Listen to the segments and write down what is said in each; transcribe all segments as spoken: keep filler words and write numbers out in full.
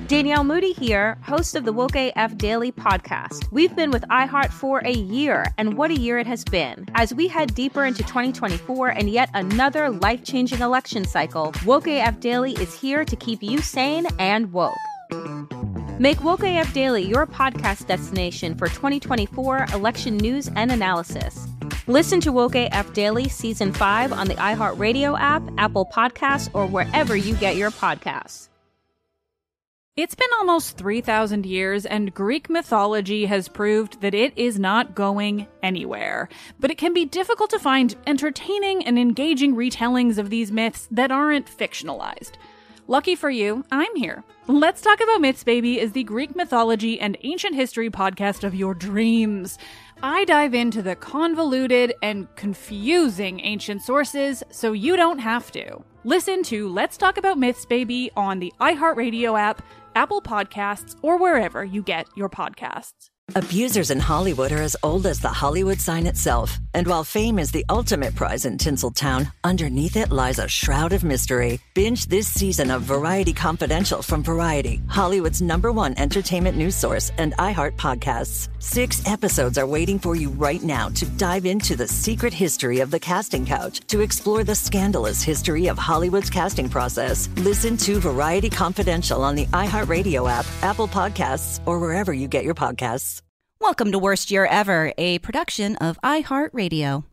Danielle Moody here, host of the Woke A F Daily podcast. We've been with iHeart for a year, and what a year it has been. As we head deeper into twenty twenty-four and yet another life-changing election cycle, Woke A F Daily is here to keep you sane and woke. Make Woke A F Daily your podcast destination for twenty twenty-four election news and analysis. Listen to Woke A F Daily Season five on the iHeartRadio app, Apple Podcasts, or wherever you get your podcasts. It's been almost three thousand years, and Greek mythology has proved that it is not going anywhere. But it can be difficult to find entertaining and engaging retellings of these myths that aren't fictionalized. Lucky for you, I'm here. Let's Talk About Myths, Baby is the Greek mythology and ancient history podcast of your dreams. I dive into the convoluted and confusing ancient sources so you don't have to. Listen to Let's Talk About Myths, Baby on the iHeartRadio app, Apple Podcasts, or wherever you get your podcasts. Abusers in Hollywood are as old as the Hollywood sign itself. And while fame is the ultimate prize in Tinseltown, underneath it lies a shroud of mystery. Binge this season of Variety Confidential from Variety, Hollywood's number one entertainment news source, and iHeart Podcasts. Six episodes are waiting for you right now to dive into the secret history of the casting couch, to explore the scandalous history of Hollywood's casting process. Listen to Variety Confidential on the iHeartRadio app, Apple Podcasts, or wherever you get your podcasts. Welcome to Worst Year Ever, a production of iHeartRadio.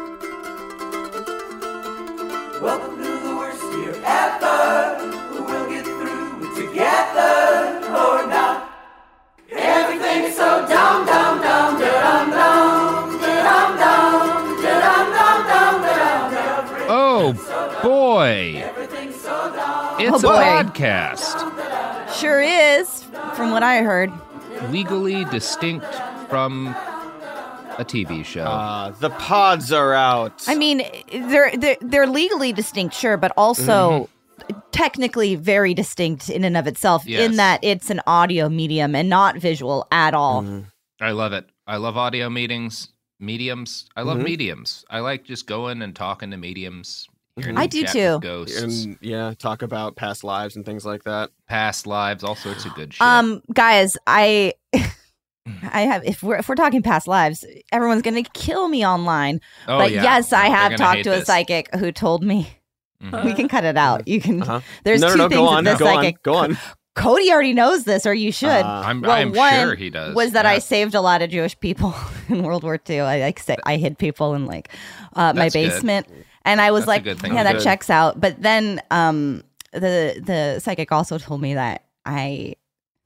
Welcome to the worst year ever. We'll get through it together or not. Everything's so dumb, dumb, dumb, dum, dum, dum, dum, dum, dum, dum, dum. Oh boy! It's Oh, boy. a podcast, Sure is, from what I heard. legally distinct from a T V show. Uh, the pods are out. I mean, they're they're, they're legally distinct, sure, but also Mm-hmm. technically very distinct in and of itself, Yes. in that it's an audio medium and not visual at all. Mm-hmm. I love it. I love audio meetings, mediums. I love Mhm. mediums. I like just going and talking to mediums. hearing I them do chat too. with Ghosts, and yeah, talk about past lives and things like that. past lives, all sorts of good shit. Um, guys, I I have if we're if we're talking past lives, everyone's gonna kill me online. oh, but yeah. yes, I Oh, they're have gonna talked hate to a this. psychic who told me. Mhm. We can cut it out. You can. Uh-huh. There's no, two no, no, things go that on, this go psychic. on, go on. Cody already knows this, or you should. Uh, I'm, well, I'm one sure he does. was that yeah. I saved a lot of Jewish people in World War Two. I like say I hid people in like uh, my That's good. basement, and I was That's a like, good thing yeah, to that do. checks out. But then um, the the psychic also told me that I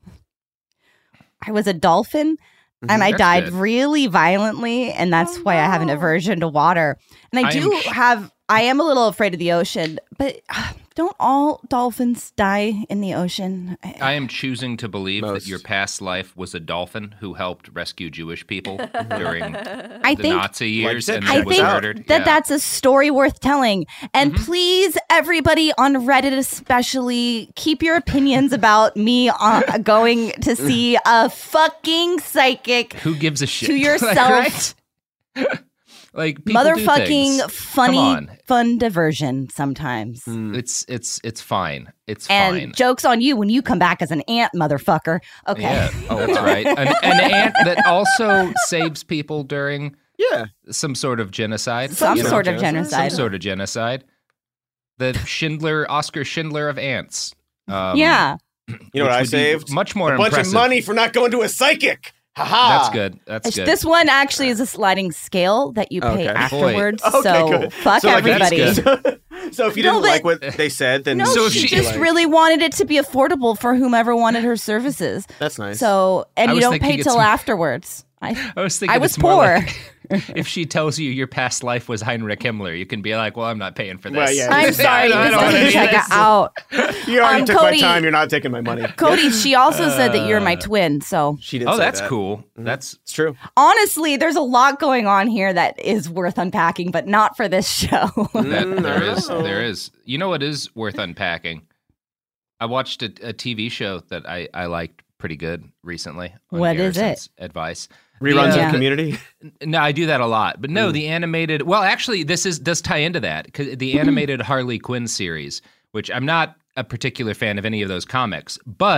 I was a dolphin. And I That's died good. really violently, and that's Oh, why I have an no. aversion to water. And I, I do am sh- have, I am a little afraid of the ocean, but uh, don't all dolphins die in the ocean? I am choosing to believe Most. that your past life was a dolphin who helped rescue Jewish people during I the think Nazi years said, and I then was think murdered. that Yeah. that's a story worth telling. And Mhm. please, everybody on Reddit especially, keep your opinions about me uh, going to see a fucking psychic Who gives a shit? to Like, yourself. right? Like people do Motherfucking things. Come funny, on. fun diversion sometimes. Mm. It's it's it's fine. It's And fine. joke's on you when you come back as an ant, motherfucker. Okay. Yeah. Oh, that's right. An, an ant that also saves people during Yeah, some sort of genocide. Some you know? sort of genocide. genocide. Some sort of genocide. The Schindler, Oscar Schindler of ants. Um, yeah. you know which what I would be saved? Much more a bunch impressive. of money for not going to a psychic. Ha ha. That's good. That's good. This one actually is a sliding scale that you pay Okay. afterwards. Okay, so good. fuck So, like, that's everybody. good. So if you No, didn't but- like what they said, then No, So if she, she- just like, really wanted it to be affordable for whomever wanted her services. That's nice. So, and I you was don't thinking pay it's till more- afterwards. I, I was thinking I was it's more poor. like if she tells you your past life was Heinrich Himmler, you can be like, well, I'm not paying for this. Well, yeah. I'm sorry, I this don't want doesn't any of check this. out. you already um, took Cody- my time. You're not taking my money. Cody, she also said that you're my Uh, twin. So She did. Oh, say that's that. cool. Mhm. That's It's true. honestly, there's a lot going on here that is worth unpacking, but not for this show. that Mm, there I is know. there is. You know what is worth unpacking? I watched a, a T V show that I, I liked pretty good recently. On What is it? Garrison's Advice. Reruns Yeah. of Community. No, I do that a lot, but Mm. no, the animated. Well, actually, this is does tie into that because the animated Harley Quinn series, which I'm not a particular fan of any of those comics, but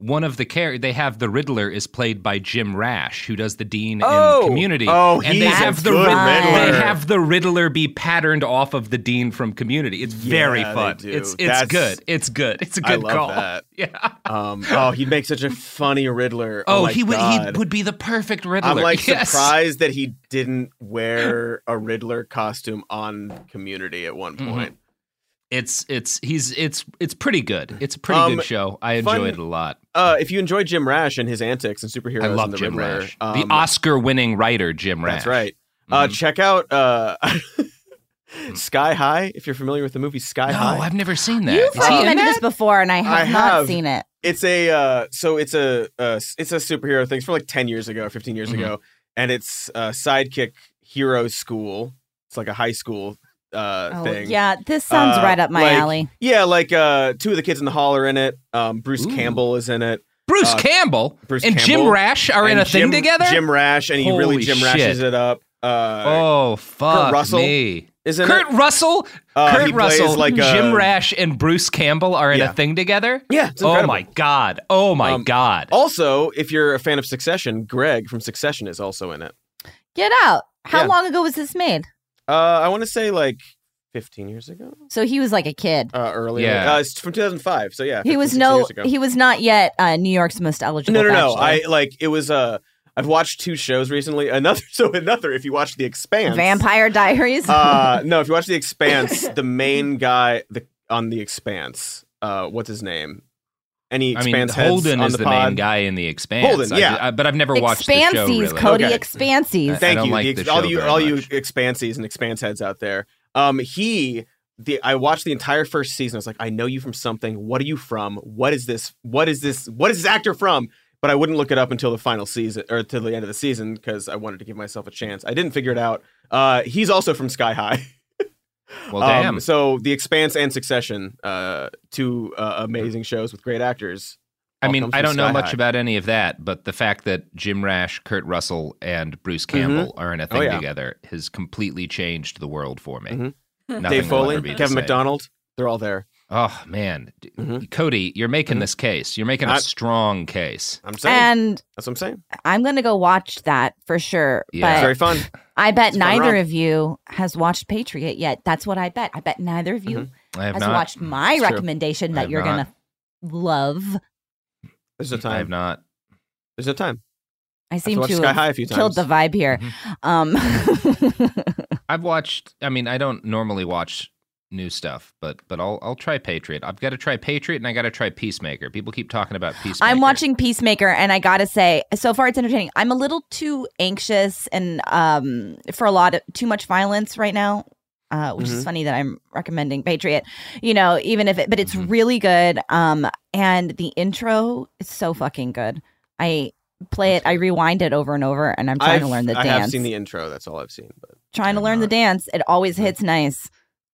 one of the char- they have the Riddler is played by Jim Rash, who does the Dean Oh! in Community. Oh, and they he's have a the good Riddler. Riddler. They have the Riddler be patterned off of the Dean from Community. It's very Yeah, they fun. do. It's it's That's- good. It's good. It's a I good love call. that. Yeah. Um, oh, he'd make such a funny Riddler. Oh, Oh, my he would he God. would be the perfect Riddler. I'm like Yes. surprised that he didn't wear a Riddler costume on Community at one Mhm. point. It's it's he's it's it's pretty good. It's a pretty Um, good show. I fun- enjoyed it a lot. Uh, if you enjoy Jim Rash and his antics and superheroes, I love and the Jim Riddler, Rash, um, the Oscar-winning writer Jim Rash. That's right. Uh, Mhm. check out uh, Sky High if you're familiar with the movie Sky No, High. I've never seen that. You've Is he in recommended this that? before, and I have I not have. seen it. It's a uh, so it's a uh, it's a superhero thing. It's from like ten years ago, fifteen years Mhm. ago, and it's uh, Sidekick Hero School. It's like a high school uh, Oh, thing. yeah, this sounds Uh, right up my like- alley. Yeah, like uh, two of the kids in the hall are in it. Um, Bruce Ooh. Campbell is in it. Bruce Uh, Campbell Bruce and Jim Campbell Rash are in And a thing Jim- together. Jim Rash, and he really Holy Jim shit. Rashes it up. Uh, Oh fuck Russell me! isn't Kurt it? Russell, Uh, Kurt he plays Russell, like Jim a- Rash, and Bruce Campbell are in Yeah. a thing together. Yeah, it's Oh incredible. my god! Oh my Um, god! Also, if you're a fan of Succession, Greg from Succession is also in it. Get out. How Yeah. long ago was this made? Uh, I want to say like fifteen years ago, So he was like a kid. uh, earlier. Yeah. Uh, it's from two thousand five. So yeah, He fifteen, was sixteen no. years ago. He was not yet uh, New York's most eligible. No, no, no. bachelor. I like it was. Uh, I've watched two shows recently. Another, so another. If you watch The Expanse, Vampire Diaries. Uh, no, if you watch The Expanse, the main guy the, on The Expanse, uh, what's his name? Any I mean, Expanse heads Holden on is the, the, pod? main guy in the Expanse. Holden, I- yeah. I- but I've never watched the show. Expansies, Really. Cody. Okay. Expansies. I Thank don't you, like the, the all show you, very all you much. Expansies and Expanse heads out there. Um, he, the I watched the entire first season. I was like, I know you from something. What are you from? What is this? What is this? What is this actor from? But I wouldn't look it up until the final season or till the end of the season because I wanted to give myself a chance. I didn't figure it out. Uh, he's also from Sky High. Well, Um, damn. so The Expanse and Succession, uh, two uh, amazing shows with great actors. I all mean, comes I from don't know Sky much High. about any of that, but the fact that Jim Rash, Kurt Russell, and Bruce Campbell are in a Oh, thing yeah. together has completely changed the world for me. Mhm. Nothing Dave will Foley, ever be the Kevin same. McDonald, they're all there. Oh man, D- Mhm. Cody, you're making this case. You're making a I- strong case. I'm saying. And That's what I'm saying. I'm going to go watch that for sure. Yeah. It's But very fun. I bet It's a fun neither romp. of you has watched Patriot yet. That's what I bet. I bet neither of you Mm-hmm. I have has not. watched my It's true. recommendation I that have you're not. going to love. There's no I have time. not. There's no time. I I seem watched to Sky have High a few killed times. the vibe here. Um, I've watched. I mean, I don't normally watch new stuff, but but I'll I'll try Patriot. I've got to try Patriot, and I got to try Peacemaker. People keep talking about Peacemaker. I'm watching Peacemaker, and I gotta say, so far it's entertaining. I'm a little too anxious and um for a lot of too much violence right now, uh, which is Mhm. funny that I'm recommending Patriot. You know, even if it, but it's Mhm. really good. Um, and the intro is so fucking good. I play it, I rewind it over and over, and I'm trying I've, to learn the I dance. have seen the intro. That's all I've seen. But trying to I'm learn the not. dance. It always Mhm. hits nice.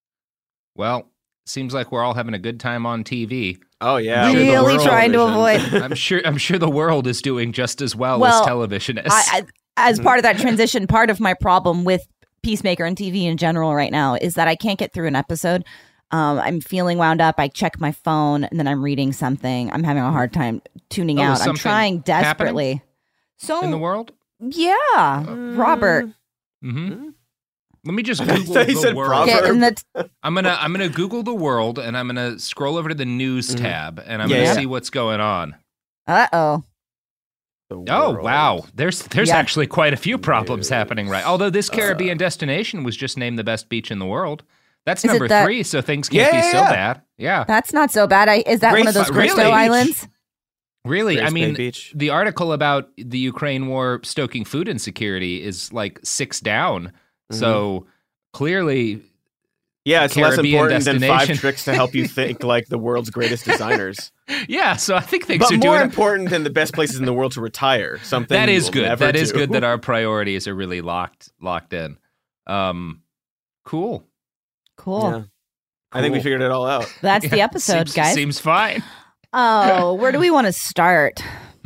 Well, seems like we're all having a good time on T V. oh yeah, I'm sure the Really world- trying to television. avoid. I'm sure. I'm sure the world is doing just as well, Well, as television is. I, I, as Mhm. part of that transition, part of my problem with Peacemaker and T V in general right now is that I can't get through an episode. Um, I'm feeling wound up. I check my phone and then I'm reading something. I'm having a hard time tuning Oh, is out. I'm something trying desperately. So in the world. yeah, Robert, Mm-hmm. Let me just I Google thought he the said world. proverb. get in the. T- I'm gonna I'm gonna Google the world, and I'm gonna scroll over to the news Mhm. tab, and I'm Yeah, gonna yeah. see what's going on. uh oh. The Oh world. wow, there's there's Yeah. actually quite a few problems News. happening, right? Although this Uh, Caribbean destination was just named the best beach in the world. That's Is it number that- three, so things can't Yeah, be so yeah. bad. Yeah, That's not so bad. I is that Grace- one of those uh, Cristo really? Islands? really. Grace I Bay mean, Beach. the article about the Ukraine war stoking food insecurity is like six down. So clearly, Yeah, it's less Caribbean important than five destination. tricks to help you think like the world's greatest designers. yeah. So I think things But are more doing. important than the best places in the world to retire. Something That you is will good. never That is do. good that our priorities are really locked locked in. Um, cool. Cool. Yeah. I think we Cool. figured it all out. That's the Yeah, episode, seems, guys. Seems fine. Oh, where do we want to start?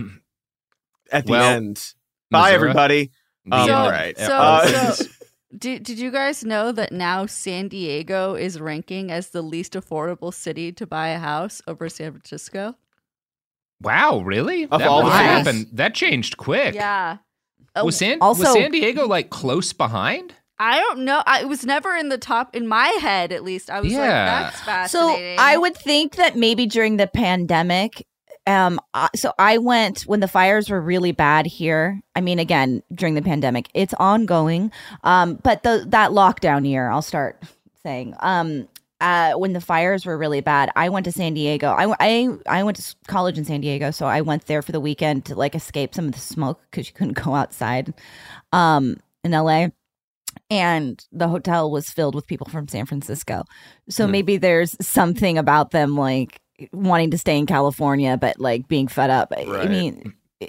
At the Well, end. Bye, Missouri. everybody. Um, So- all right. so- Uh, so- Did, did you guys know that now San Diego is ranking as the least affordable city to buy a house over San Francisco? Wow, really? Of that all must the have cities. happened. That changed quick. Yeah. Was San, Also- was San Diego like close behind? I don't know. I, it was never in the top, in my head at least. I was Yeah. like, that's So fascinating. I would think that maybe during the pandemic, um, uh, so I went when the fires were really bad here. I mean, again, during the pandemic, it's ongoing. Um, but the that lockdown year, I'll start saying, um, uh, when the fires were really bad, I went to San Diego. I, I, I went to s- college in San Diego, so I went there for the weekend to like escape some of the smoke because you couldn't go outside, um, in L A. And the hotel was filled with people from San Francisco. So Hmm. maybe there's something about them like wanting to stay in California, but like being fed up. I- I Right. mean,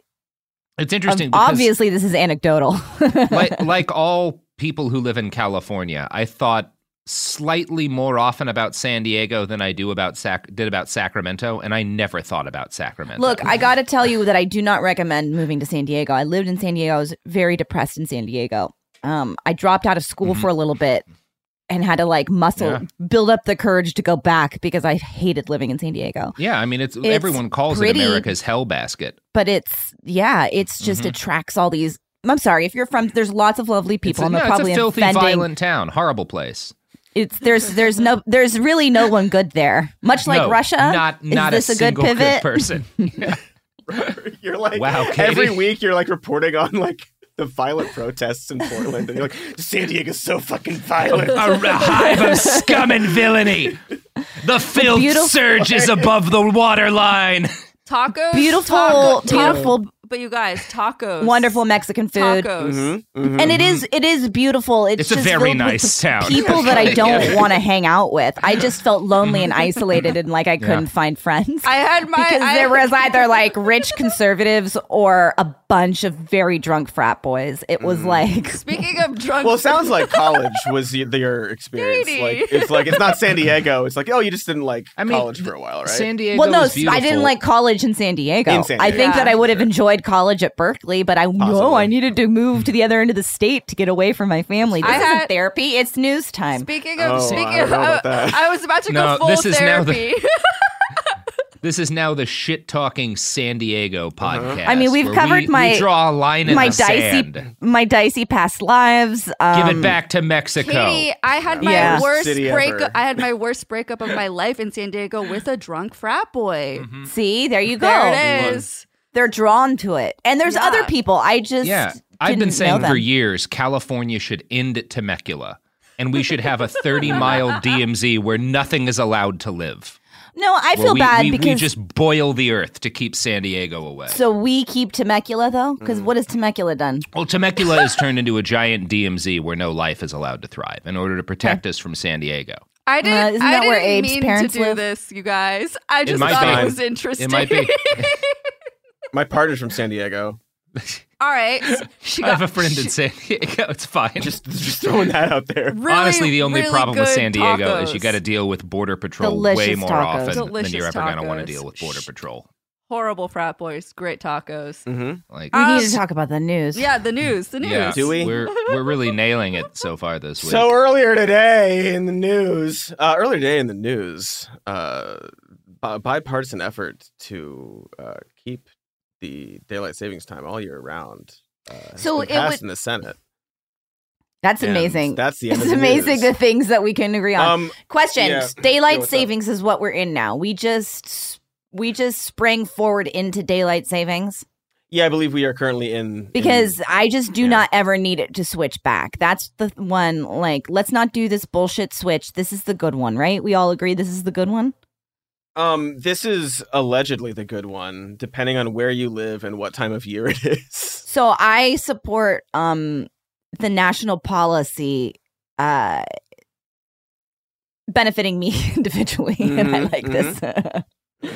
It's ob- interesting because obviously this is anecdotal. like, like all people who live in California, I thought slightly more often about San Diego than I do about Sac- did about Sacramento, and I never thought about Sacramento. Look, I got to tell you that I do not recommend moving to San Diego. I lived in San Diego. I was very depressed in San Diego. Um, I dropped out of school Mhm. for a little bit and had to like muscle, Yeah. build up the courage to go back because I hated living in San Diego. yeah, I mean, it's, It's everyone calls pretty- it America's hell basket. But it's, yeah, it's just Mhm. attracts all these. I'm sorry, if you're from, there's lots of lovely people, It's a, and no, they're it's probably a filthy, offending. violent town, horrible place. It's there's there's no there's really no one good there. Much like No, Russia. not is not this a, a, good single pivot? person. Yeah. You're like, Wow, every Katie. week you're like reporting on like the violent protests in Portland, and you're like, San Diego's so fucking violent. a, a hive of scum and villainy. The filth beautiful- surges above the waterline. Tacos. Beautiful, taco- beautiful, But you guys, tacos. wonderful Mexican food. Tacos. Mhm, mhm. And it is it is beautiful. It's, It's a just very filled with nice town. people that I don't Yeah. want to hang out with. I just felt lonely and isolated and like I couldn't Yeah. find friends. I had my. because I, there was either like rich conservatives or a bunch of very drunk frat boys. It was like Speaking of drunk. Well, it sounds like college was y- your experience. Katie. Like it's like it's not San Diego. It's like, oh, you just didn't like I mean, college for a while, right? San Diego well, no, is beautiful. I didn't like college in San Diego. In San I think Diego. that I would have Sure. enjoyed college at Berkeley, but I know Possibly. I needed to move to the other end of the state to get away from my family. This I isn't had- therapy; it's news time. Speaking of, Oh, speaking I don't of, know about I, that. I was about to No, go full this is now the- therapy. This is now the shit talking San Diego podcast. I mean, we've where covered we, my- we draw a line in my the dicey, sand. my dicey past lives. Um, Give it back to Mexico. Katie, I had my Yeah. worst City breakup. ever. I had my worst breakup of my life in San Diego with a drunk frat boy. Mm-hmm. See, there you go. There it is. They're drawn to it, and there's Yeah. other people. I just Yeah, I've didn't been know saying them. for years, California should end at Temecula, and we should have a thirty mile D M Z where nothing is allowed to live. No, I Where feel we, bad we, because we just boil the earth to keep San Diego away. so we keep Temecula though, because Mm. what has Temecula done? Well, Temecula is turned into a giant D M Z where no life is allowed to thrive in order to protect us from San Diego. I didn't. Uh, isn't I that didn't where Abe's mean parents to do live? this, you guys. I just might thought be. it was interesting. It might be. My partner's from San Diego. All right. She I have got- a friend in she- San Diego. It's fine. Just just throwing that out there. really, Honestly, the only really problem with good San Diego is you tacos. got to deal with Border Patrol Delicious way more tacos. often than Delicious you're ever going to want to tacos. deal with Border Sh- Patrol. Horrible frat boys. Great tacos. Mm-hmm. Like, We Um, need to talk about the news. Yeah, the news. The news. yeah, Do we? We're we're really nailing it so far this week. So earlier today in the news, uh, earlier today in the news, uh, a bipartisan effort to uh, keep the daylight savings time all year round. Uh, has So been it passed would- in the Senate. That's And amazing. That's the end It's of the amazing news. the things that we can agree on. Um, Question: yeah. Daylight Yeah, what's up? savings is what we're in now. We just we just sprang forward into daylight savings yeah, I believe we are currently in because I just do yeah. not ever need it to switch back. That's the one. Like, let's not do this bullshit switch. This is the good one, right? We all agree this is the good one. In, um, this is allegedly the good one, depending on where you live and what time of year it is. So I support um the national policy uh benefiting me individually, and I Mhm, like this.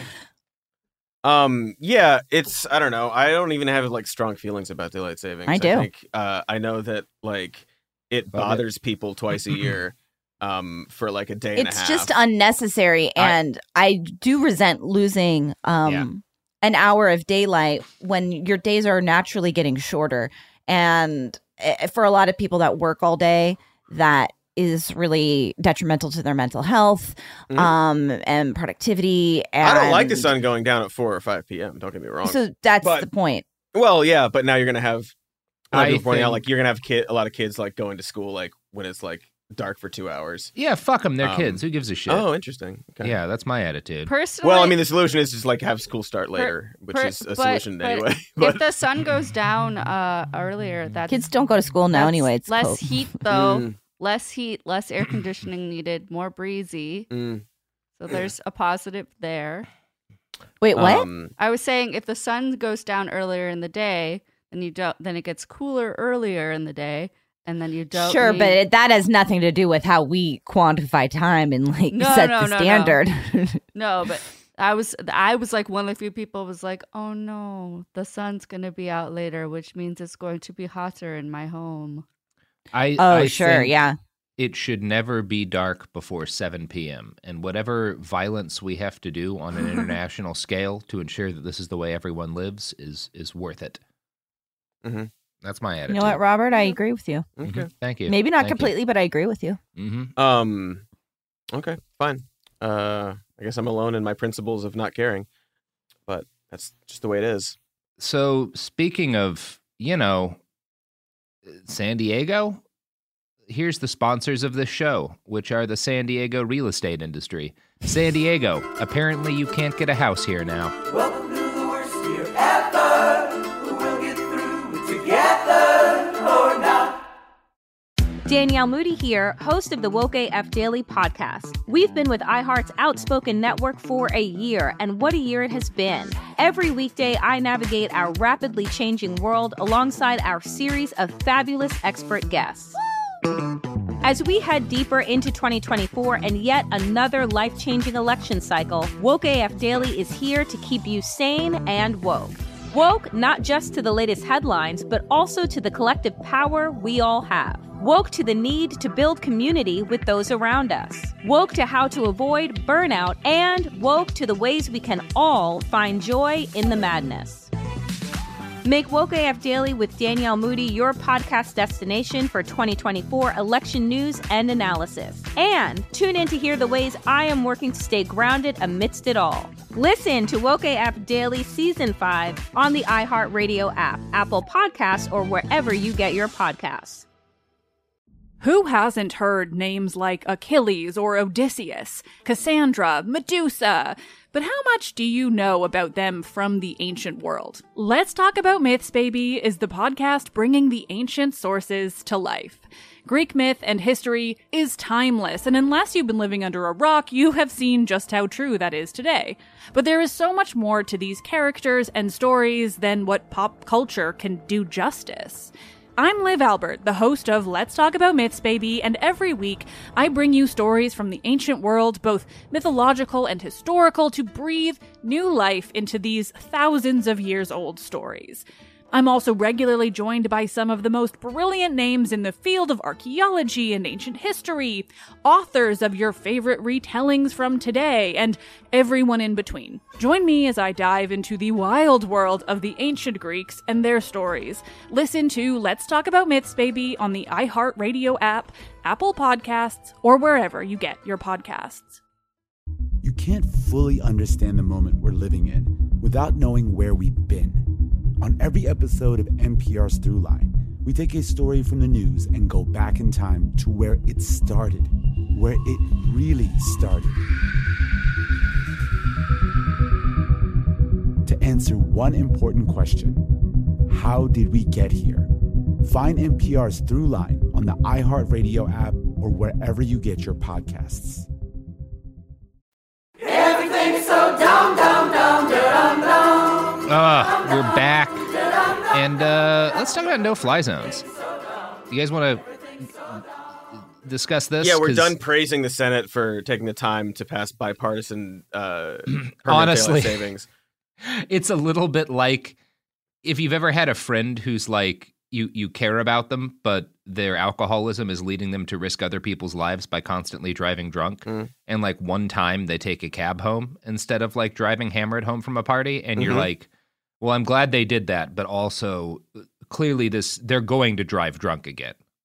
Um, yeah, it's I don't know. I don't even have like strong feelings about daylight savings. I do. I think uh, I know that like it Love it. bothers people twice a year, um, for like a day and a It's half. just unnecessary, I- and I, do resent losing um Yeah. an hour of daylight when your days are naturally getting shorter. And eh, for a lot of people that work all day, that is really detrimental to their mental health Mhm. um, and productivity. And I don't like the sun going down at four or five p.m. Don't get me wrong. So that's But- the point. Well, yeah, but now you're gonna have. a lot of I people pointing out, think- like you're gonna have kid, a lot of kids like going to school like when it's like dark for two hours. Yeah, fuck them. They're Um, kids. Who gives a shit? Oh, interesting. Okay. Yeah, that's my attitude. Personally, Well, I mean, the solution is just like have school start later, which per- is a but- solution but anyway. if But the sun goes down uh, earlier, that's Kids don't go to school now that's anyway. It's less cold. heat though. Mm. Less heat, less air conditioning needed, more breezy. Mm. So there's a positive there. Wait, what? Um, I was saying if the sun goes down earlier in the day, then you don't. Then it gets cooler earlier in the day, and then you don't. Sure, need- but it, that has nothing to do with how we quantify time and like No, set no, the no, no. standard. no, but I was I was like one of the few people was like, oh no, the sun's gonna be out later, which means it's going to be hotter in my home. I Oh, I sure, think yeah. It should never be dark before seven p.m. And whatever violence we have to do on an international scale to ensure that this is the way everyone lives is is worth it. Mhm. That's my You attitude. know what, Robert? I agree with you. Mhm. Okay. Thank you. Maybe not Thank you. completely, but I agree with you. Mhm. Um, okay, fine. Uh, I guess I'm alone in my principles of not caring, but that's just the way it is. So speaking of, you know, San Diego, here's the sponsors of this show, which are the San Diego real estate industry. San Diego, apparently you can't get a house here now. Welcome to the worst year ever. We'll get through it together or not. Danielle Moody here, host of the Woke A F Daily podcast. We've been with iHeart's Outspoken Network for a year, and what a year it has been. Every weekday, I navigate our rapidly changing world alongside our series of fabulous expert guests. As we head deeper into twenty twenty-four and yet another life-changing election cycle, Woke A F Daily is here to keep you sane and woke. Woke not just to the latest headlines, but also to the collective power we all have. Woke to the need to build community with those around us. Woke to how to avoid burnout, and woke to the ways we can all find joy in the madness. Make Woke A F Daily with Danielle Moody your podcast destination for twenty twenty-four election news and analysis. And tune in to hear the ways I am working to stay grounded amidst it all. Listen to Woke A F Daily Season five on the iHeartRadio app, Apple Podcasts, or wherever you get your podcasts. Who hasn't heard names like Achilles or Odysseus, Cassandra, Medusa? But how much do you know about them from the ancient world? Let's Talk About Myths, Baby is the podcast bringing the ancient sources to life. Greek myth and history is timeless, and unless you've been living under a rock, you have seen just how true that is today. But there is so much more to these characters and stories than what pop culture can do justice. I'm Liv Albert, the host of Let's Talk About Myths, Baby, and every week I bring you stories from the ancient world, both mythological and historical, to breathe new life into these thousands of years old stories. I'm also regularly joined by some of the most brilliant names in the field of archaeology and ancient history, authors of your favorite retellings from today, and everyone in between. Join me as I dive into the wild world of the ancient Greeks and their stories. Listen to Let's Talk About Myths, Baby on the iHeartRadio app, Apple Podcasts, or wherever you get your podcasts. You can't fully understand the moment we're living in without knowing where we've been. On every episode of N P R's Throughline, we take a story from the news and go back in time to where it started, where it really started. To answer one important question, how did we get here? Find N P R's Throughline on the iHeartRadio app or wherever you get your podcasts. Everything's so dumb, dumb, dumb, dumb, dumb. Uh, we're back. And uh, let's talk about no-fly zones. You guys want to discuss this? Yeah, we're 'Cause done praising the Senate for taking the time to pass bipartisan uh, permanent Honestly. daylight savings. It's a little bit like if you've ever had a friend who's like, you, you care about them, but their alcoholism is leading them to risk other people's lives by constantly driving drunk. Mm. And like one time they take a cab home instead of like driving hammered home from a party. And you're Mhm. like, well, I'm glad they did that. But also clearly this, they're going to drive drunk again.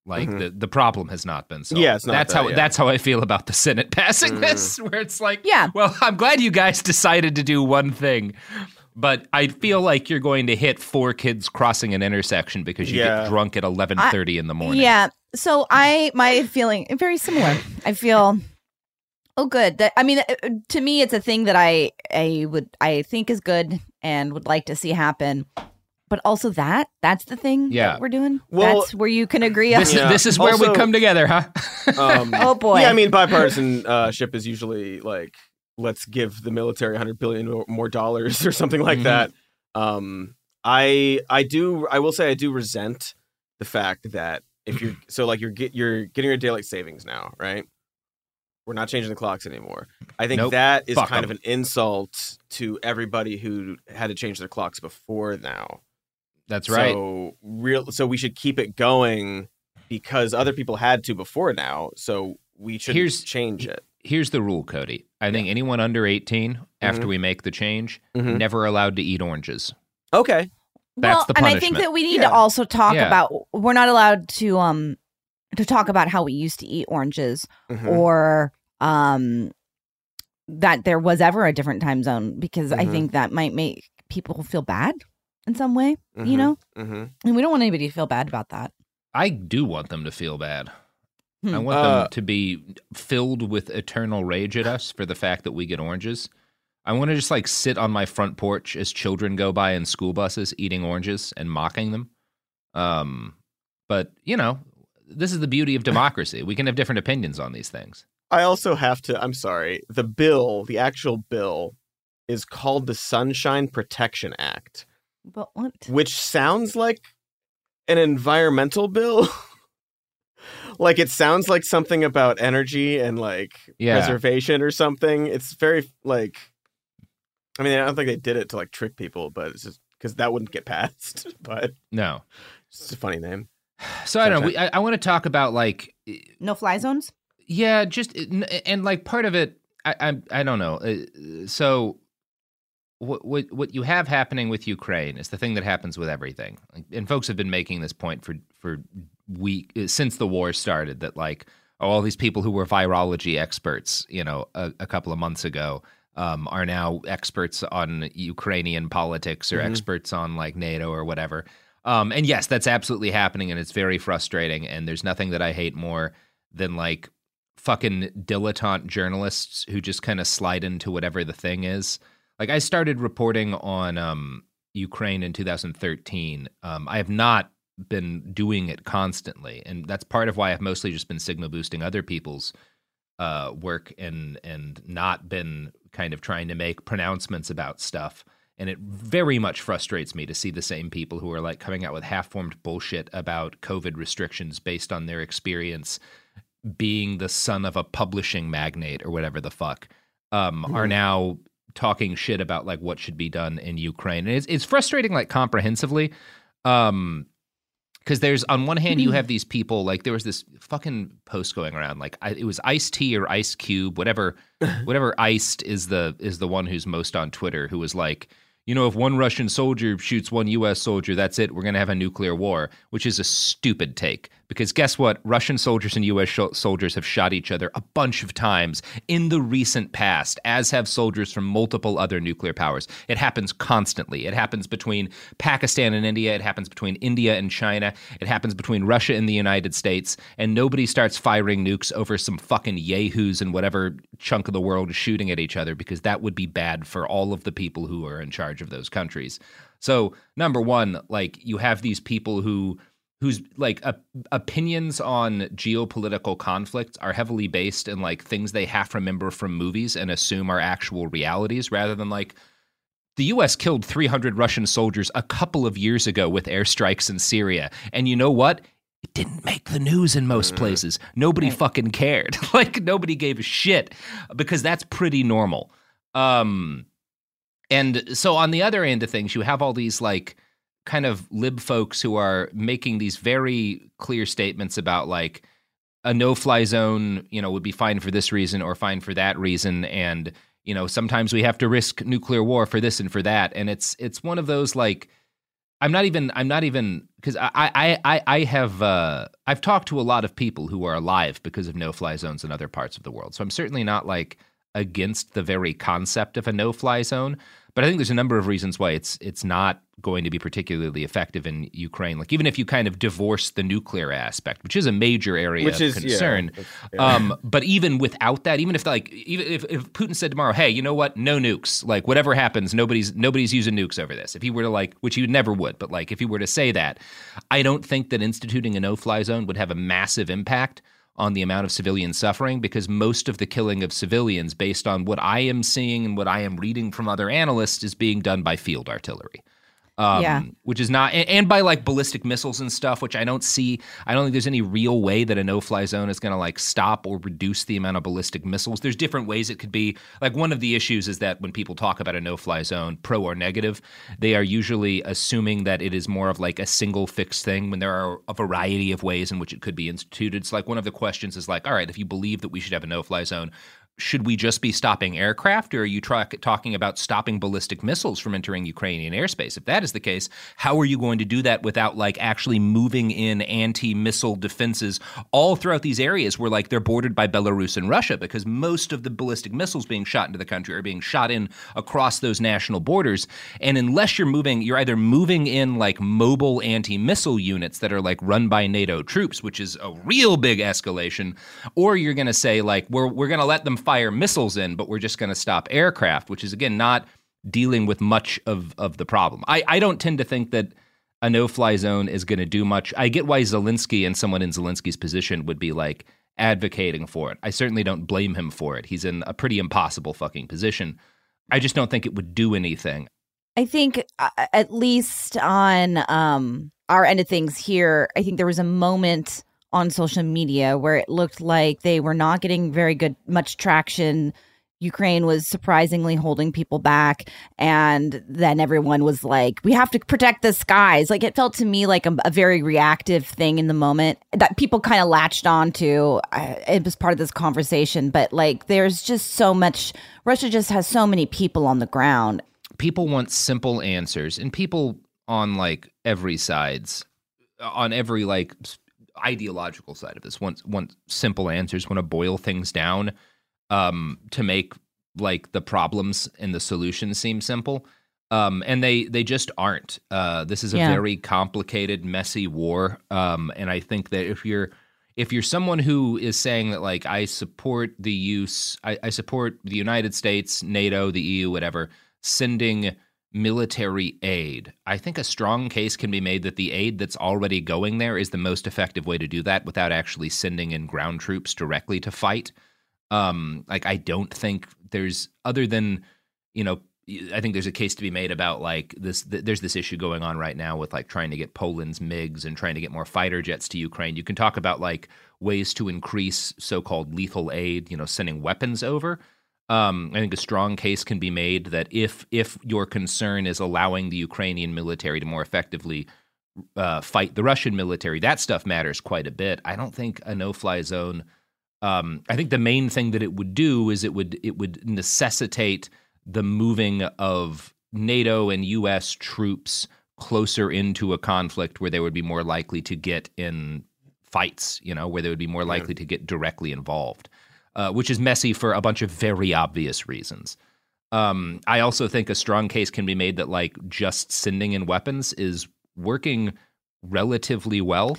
Like Mhm. the, the problem has not been solved. Yeah, it's not that's that, how yeah. that's how I feel about the Senate passing Mm. this, where it's like, Yeah. well, I'm glad you guys decided to do one thing, but I feel like you're going to hit four kids crossing an intersection because you Yeah. get drunk at eleven thirty in the morning. Yeah. So I, my feeling very similar. I feel, oh, good. That I mean, uh, to me, it's a thing that I, I would, I think is good and would like to see happen. But also that, that's the thing Yeah. that we're doing. Well, that's where you can agree on. This, Yeah. is, this is where we Also- come together, huh? Um, Oh, boy. Yeah, I mean, bipartisanship is usually like, let's give the military one hundred billion or more dollars or something like Mhm. that. Um, I I do I will say I do resent the fact that if you're so like you're get you're getting your daylight savings now, right? We're not changing the clocks anymore. I think Nope. that is Fuck kind 'em. of an insult to everybody who had to change their clocks before now. That's right. So real so we should keep it going because other people had to before now. So we should Here's- change it. Here's the rule, Cody. I think anyone under eighteen, after Mhm. we make the change, Mhm. never allowed to eat oranges. Okay. That's well, the and I think punishment. that we need Yeah. to also talk Yeah. about. We're not allowed to um to talk about how we used to eat oranges Mhm. or um that there was ever a different time zone because I Mhm. think that might make people feel bad in some way. You Mhm. know, Mm-hmm. and we don't want anybody to feel bad about that. I do want them to feel bad. Hmm. I want Uh, them to be filled with eternal rage at us for the fact that we get oranges. I want to just like sit on my front porch as children go by in school buses eating oranges and mocking them. Um, but, you know, this is the beauty of democracy. We can have different opinions on these things. I also have to, I'm sorry, the bill, the actual bill, is called the Sunshine Protection Act, But what? which sounds like an environmental bill. Like it sounds like something about energy and like Yeah. preservation or something. It's very like, I mean, I don't think they did it to like trick people, but it's just because that wouldn't get passed. But No. it's just a funny name. So I don't know. We, I, I want to talk about like, No fly zones. yeah, just and like part of it, I I, I don't know. Uh, So what what what you have happening with Ukraine is the thing that happens with everything, Like, and folks have been making this point for for week since the war started that like oh, all these people who were virology experts, you know, a, a couple of months ago. Um, are now experts on Ukrainian politics or Mhm. experts on like NATO or whatever. Um, and yes, that's absolutely happening, and it's very frustrating. And there's nothing that I hate more than like fucking dilettante journalists who just kind of slide into whatever the thing is. Like I started reporting on um, Ukraine in two thousand thirteen. Um, I have not been doing it constantly, and that's part of why I've mostly just been signal boosting other people's uh, work and and not been kind of trying to make pronouncements about stuff. And it very much frustrates me to see the same people who are like coming out with half-formed bullshit about COVID restrictions based on their experience being the son of a publishing magnate or whatever the fuck, um, are now talking shit about like what should be done in Ukraine. And it's, it's frustrating like comprehensively. Um, Because there's, on one hand, you have these people, like there was this fucking post going around, like I, it was Ice-T or Ice Cube, whatever, whatever Iced is the is the one who's most on Twitter, who was like, you know, if one Russian soldier shoots one U S soldier, that's it. We're going to have a nuclear war, which is a stupid take. Because guess what? Russian soldiers and U S sh- soldiers have shot each other a bunch of times in the recent past, as have soldiers from multiple other nuclear powers. It happens constantly. It happens between Pakistan and India. It happens between India and China. It happens between Russia and the United States. And nobody starts firing nukes over some fucking yahoos in whatever chunk of the world is shooting at each other, because that would be bad for all of the people who are in charge of those countries. So, number one, like you have these people who whose like uh, opinions on geopolitical conflicts are heavily based in like things they half remember from movies and assume are actual realities, rather than like the U S killed three hundred Russian soldiers a couple of years ago with airstrikes in Syria. And you know what? It didn't make the news in most places. Nobody fucking cared. Like nobody gave a shit, because that's pretty normal. Um, and so on the other end of things, you have all these like kind of lib folks who are making these very clear statements about like a no-fly zone, you know, would be fine for this reason or fine for that reason. And, you know, sometimes we have to risk nuclear war for this and for that. And it's, it's one of those like, I'm not even, I'm not even, because I, I, I, I have, uh, I've talked to a lot of people who are alive because of no-fly zones in other parts of the world. So I'm certainly not like against the very concept of a no-fly zone, but I think there's a number of reasons why it's it's not going to be particularly effective in Ukraine. Like even if you kind of divorce the nuclear aspect, which is a major area Which of is, concern, yeah, yeah. um, but even without that, even if like even if, if Putin said tomorrow, hey, you know what, no nukes, like whatever happens, nobody's nobody's using nukes over this. If he were to like, which he never would, but like if he were to say that, I don't think that instituting a no-fly zone would have a massive impact on the amount of civilian suffering, because most of the killing of civilians, based on what I am seeing and what I am reading from other analysts, is being done by field artillery. Um, Yeah. Which is not, and, and by like ballistic missiles and stuff, which I don't see, I don't think there's any real way that a no-fly zone is going to like stop or reduce the amount of ballistic missiles. There's different ways it could be. Like one of the issues is that when people talk about a no-fly zone, pro or negative, they are usually assuming that it is more of like a single fixed thing when there are a variety of ways in which it could be instituted. So like one of the questions is like, all right, if you believe that we should have a no-fly zone, should we just be stopping aircraft, or are you tra- talking about stopping ballistic missiles from entering Ukrainian airspace? If that is the case, how are you going to do that without like actually moving in anti-missile defenses all throughout these areas where like they're bordered by Belarus and Russia? Because most of the ballistic missiles being shot into the country are being shot in across those national borders. And unless you're moving, you're either moving in like mobile anti-missile units that are like run by NATO troops, which is a real big escalation, or you're going to say like, we're we're going to let them fire missiles in, but we're just going to stop aircraft, which is, again, not dealing with much of, of the problem. I, I don't tend to think that a no-fly zone is going to do much. I get why Zelensky and someone in Zelensky's position would be, like, advocating for it. I certainly don't blame him for it. He's in a pretty impossible fucking position. I just don't think it would do anything. I think uh, at least on um, our end of things here, I think there was a moment on social media where it looked like they were not getting very good, much traction. Ukraine was surprisingly holding people back. And then everyone was like, we have to protect the skies. Like it felt to me like a, a very reactive thing in the moment that people kind of latched on to. I, it was part of this conversation. But like there's just so much, Russia just has so many people on the ground. People want simple answers, and people on like every sides, on every like ideological side of this want, want simple answers, want to boil things down um, to make like the problems and the solutions seem simple. Um, and they they just aren't. Uh, this is a Yeah. very complicated, messy war. Um, and I think that if you're if you're someone who is saying that like I support the use, I, I support the United States, NATO, the E U, whatever, sending military aid, I think a strong case can be made that the aid that's already going there is the most effective way to do that without actually sending in ground troops directly to fight. Um, like, I don't think there's, other than, you know, I think there's a case to be made about like this, th- there's this issue going on right now with like trying to get Poland's MiGs and trying to get more fighter jets to Ukraine. You can talk about like ways to increase so-called lethal aid, you know, sending weapons over. Um, I think a strong case can be made that if if your concern is allowing the Ukrainian military to more effectively uh, fight the Russian military, that stuff matters quite a bit. I don't think a no-fly zone. Um, I think the main thing that it would do is it would it would necessitate the moving of NATO and U S troops closer into a conflict where they would be more likely to get in fights. You know, where they would be more likely to get directly involved. Uh, which is messy for a bunch of very obvious reasons. Um, I also think a strong case can be made that like just sending in weapons is working relatively well,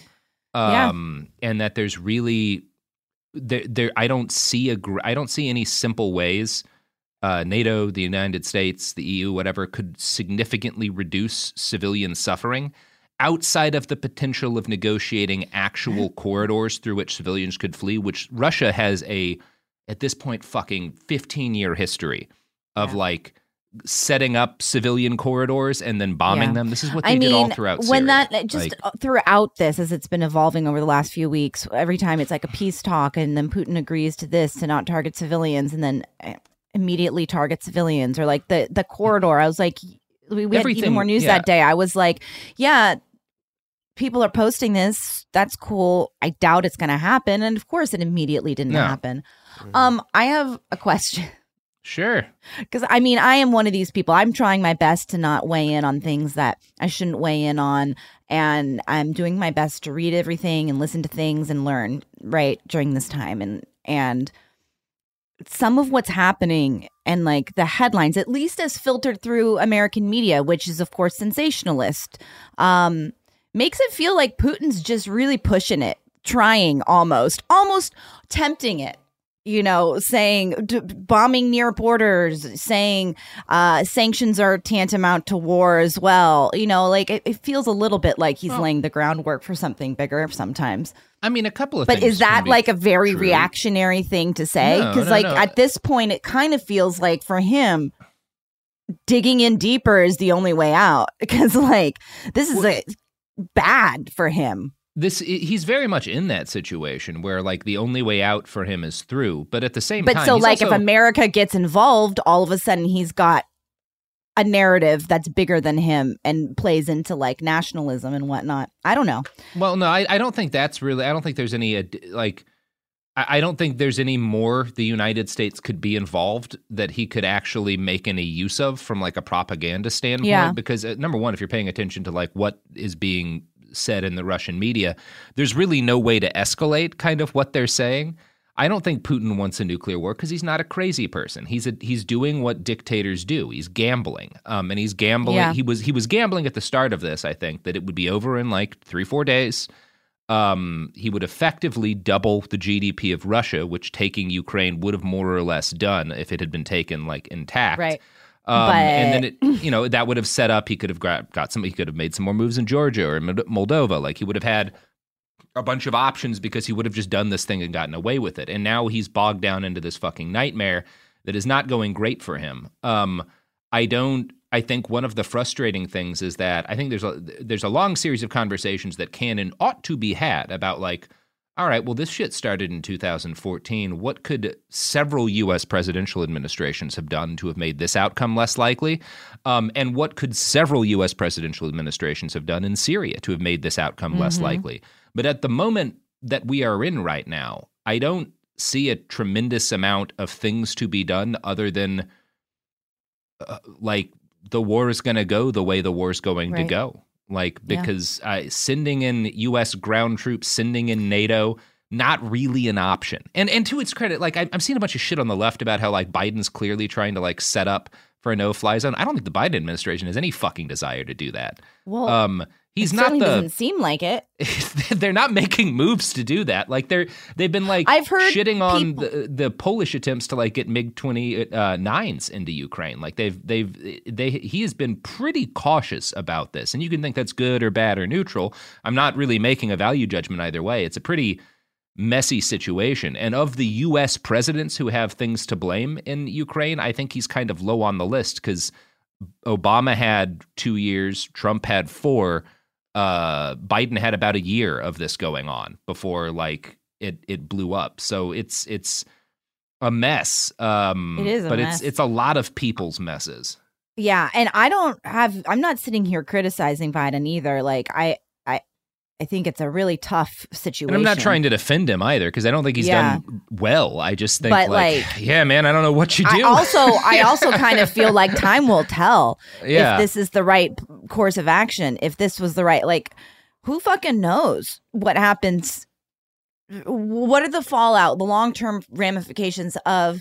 um, yeah. and that there's really there. There, I don't see a. I don't see any simple ways uh, NATO, the United States, the E U, whatever, could significantly reduce civilian suffering outside of the potential of negotiating actual corridors through which civilians could flee, which Russia has a, at this point, fucking fifteen-year history of yeah. like setting up civilian corridors and then bombing yeah. them. This is what they I did mean, all throughout Syria. When that, just like, throughout this, as it's been evolving over the last few weeks, every time it's like a peace talk and then Putin agrees to this, to not target civilians, and then immediately target civilians, or like the, the corridor. I was like, we, we had even more news yeah. that day. I was like, yeah, people are posting this. That's cool. I doubt it's going to happen. And of course, it immediately didn't no. happen. Mm-hmm. Um, I have a question. Sure. Because, I mean, I am one of these people. I'm trying my best to not weigh in on things that I shouldn't weigh in on. And I'm doing my best to read everything and listen to things and learn, right, during this time. And, and some of what's happening and, like, the headlines, at least as filtered through American media, which is, of course, sensationalist, um, makes it feel like Putin's just really pushing it, trying almost, almost tempting it. You know, saying d- bombing near borders, saying uh, sanctions are tantamount to war as well. You know, like it, it feels a little bit like he's Oh. laying the groundwork for something bigger sometimes. I mean, a couple of But things. is that can be like a very true. reactionary thing to say? No, Because no, like no. at this point, it kind of feels like for him, digging in deeper is the only way out. Because like this is a, bad for him. This he's very much in that situation where like the only way out for him is through, but at the same But time, so he's like also, if America gets involved, all of a sudden he's got a narrative that's bigger than him and plays into like nationalism and whatnot. I don't know. well, no, I, I don't think that's really. I don't think there's any ad- like. I, I don't think there's any more the United States could be involved that he could actually make any use of from like a propaganda standpoint. Yeah. Because uh, number one, if you're paying attention to like what is being said in the Russian media, there's really no way to escalate kind of what they're saying. I don't think Putin wants a nuclear war because he's not a crazy person. He's a, he's doing what dictators do. He's gambling, um, and he's gambling. Yeah. He was he was gambling at the start of this. I think that it would be over in like three four days. Um, he would effectively double the G D P of Russia, which taking Ukraine would have more or less done if it had been taken like intact. Right. Um, But- and then it, you know, that would have set up. He could have got, got some. He could have made some more moves in Georgia or in Moldova. Like he would have had a bunch of options because he would have just done this thing and gotten away with it. And now he's bogged down into this fucking nightmare that is not going great for him. Um, I don't. I think one of the frustrating things is that I think there's a there's a long series of conversations that can and ought to be had about like, all right, well, this shit started in two thousand fourteen. What could several U S presidential administrations have done to have made this outcome less likely? Um, and what could several U S presidential administrations have done in Syria to have made this outcome less likely? But at the moment that we are in right now, I don't see a tremendous amount of things to be done other than uh, like the war is going to go the way the war is going Right. to go. Like, Yeah. because uh, sending in U S ground troops, sending in NATO, not really an option. And and to its credit, like I, I'm seeing a bunch of shit on the left about how like Biden's clearly trying to like set up for a no-fly zone. I don't think the Biden administration has any fucking desire to do that. Well, Um, he's it not certainly the. doesn't seem like it. They're not making moves to do that. Like they're they've been like I've heard shitting on people- the, the Polish attempts to like get MiG twenty-nines into Ukraine. Like they've they've they he has been pretty cautious about this. And you can think that's good or bad or neutral. I'm not really making a value judgment either way. It's a pretty messy situation. And of the U S presidents who have things to blame in Ukraine, I think he's kind of low on the list because Obama had two years, Trump had four. Uh, Biden had about a year of this going on before like it it blew up. So it's it's a mess. Um, It is a but mess. it's it's a lot of people's messes. Yeah, and I don't have. I'm not sitting here criticizing Biden either. Like I, I, I think it's a really tough situation. And I'm not trying to defend him either because I don't think he's Yeah. done well. I just think But, like, like, yeah, man, I don't know what you do. I also, I also kind of feel like time will tell Yeah. if this is the right p- course of action. If this was the right, like, who fucking knows what happens? What are the fallout, the long term ramifications of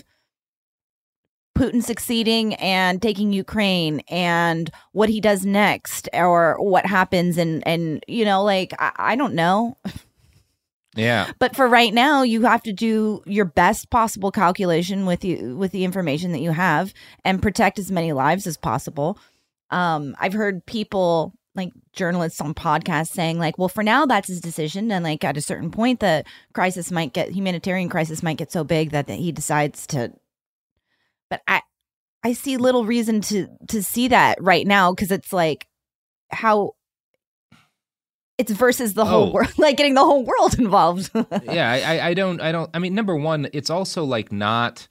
Putin succeeding and taking Ukraine, and what he does next, or what happens, and and you know, like I, I don't know. yeah. But for right now, you have to do your best possible calculation with you with the information that you have and protect as many lives as possible. Um, I've heard people like journalists on podcasts saying like, well, for now, that's his decision. And like at a certain point, the crisis might get humanitarian crisis might get so big that, that he decides to. But I, I see little reason to to see that right now because it's like how it's versus the whole Oh. world, like getting the whole world involved. yeah, I, I- I don't, I don't. I mean, number one, it's also like not.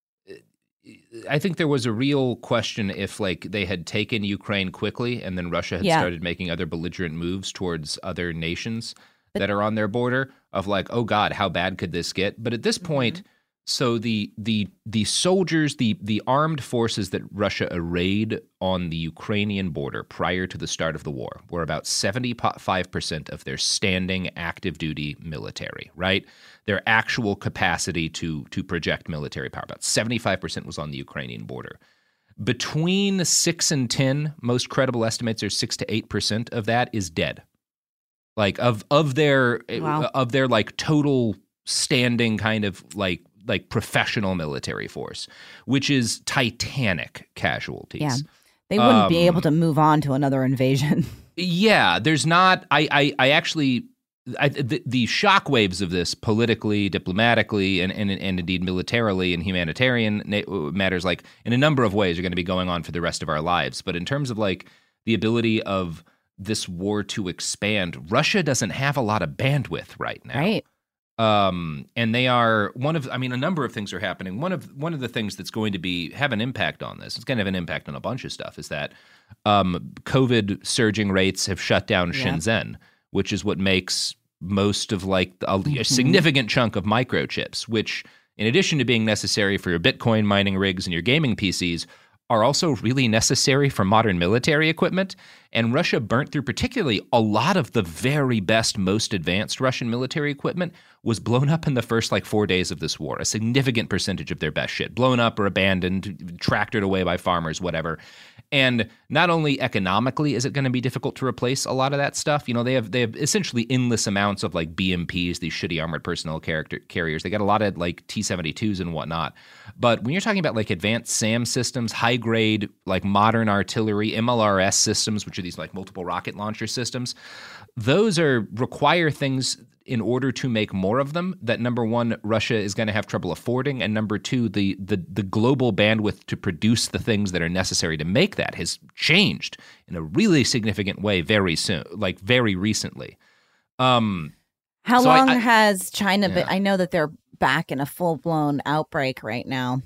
I think there was a real question if like they had taken Ukraine quickly and then Russia had Yeah. started making other belligerent moves towards other nations that are on their border of like, oh God, how bad could this get? But at this point, So the the the soldiers, the the armed forces that Russia arrayed on the Ukrainian border prior to the start of the war were about seventy-five percent of their standing active duty military, right? Their actual capacity to to project military power. About seventy-five percent was on the Ukrainian border. Between six and ten, most credible estimates are six to eight percent of that is dead. Like of of their Wow. of their like total standing kind of like like professional military force, which is titanic casualties. Yeah. They wouldn't be Um, able to move on to another invasion. Yeah, there's not. I I, I actually. I, the, the shockwaves of this politically, diplomatically, and, and and indeed militarily and humanitarian na- matters, like in a number of ways, are going to be going on for the rest of our lives. But in terms of like the ability of this war to expand, Russia doesn't have a lot of bandwidth right now. Right. Um, and they are one of, I mean, a number of things are happening. One of one of the things that's going to be have an impact on this, it's going to have an impact on a bunch of stuff, is that um, COVID surging rates have shut down Yeah. Shenzhen, which is what makes most of like a, Mm-hmm. a significant chunk of microchips, which in addition to being necessary for your Bitcoin mining rigs and your gaming P Cs, are also really necessary for modern military equipment. And Russia burnt through particularly a lot of the very best, most advanced Russian military equipment was blown up in the first like four days of this war. A significant percentage of their best shit blown up or abandoned, tractored away by farmers, whatever. And not only economically is it going to be difficult to replace a lot of that stuff, you know, they have they have essentially endless amounts of like B M Ps, these shitty armored personnel character carriers. They got a lot of like T seventy-twos and whatnot. But when you're talking about like advanced SAM systems, high grade, like modern artillery, M L R S systems, which are these like multiple rocket launcher systems, those are require things in order to make more of them that, number one, Russia is going to have trouble affording, and number two, the the the global bandwidth to produce the things that are necessary to make that has changed in a really significant way very soon, like very recently. Um, How So I- long I- has China been? Yeah. I know that they're back in a full blown outbreak right now.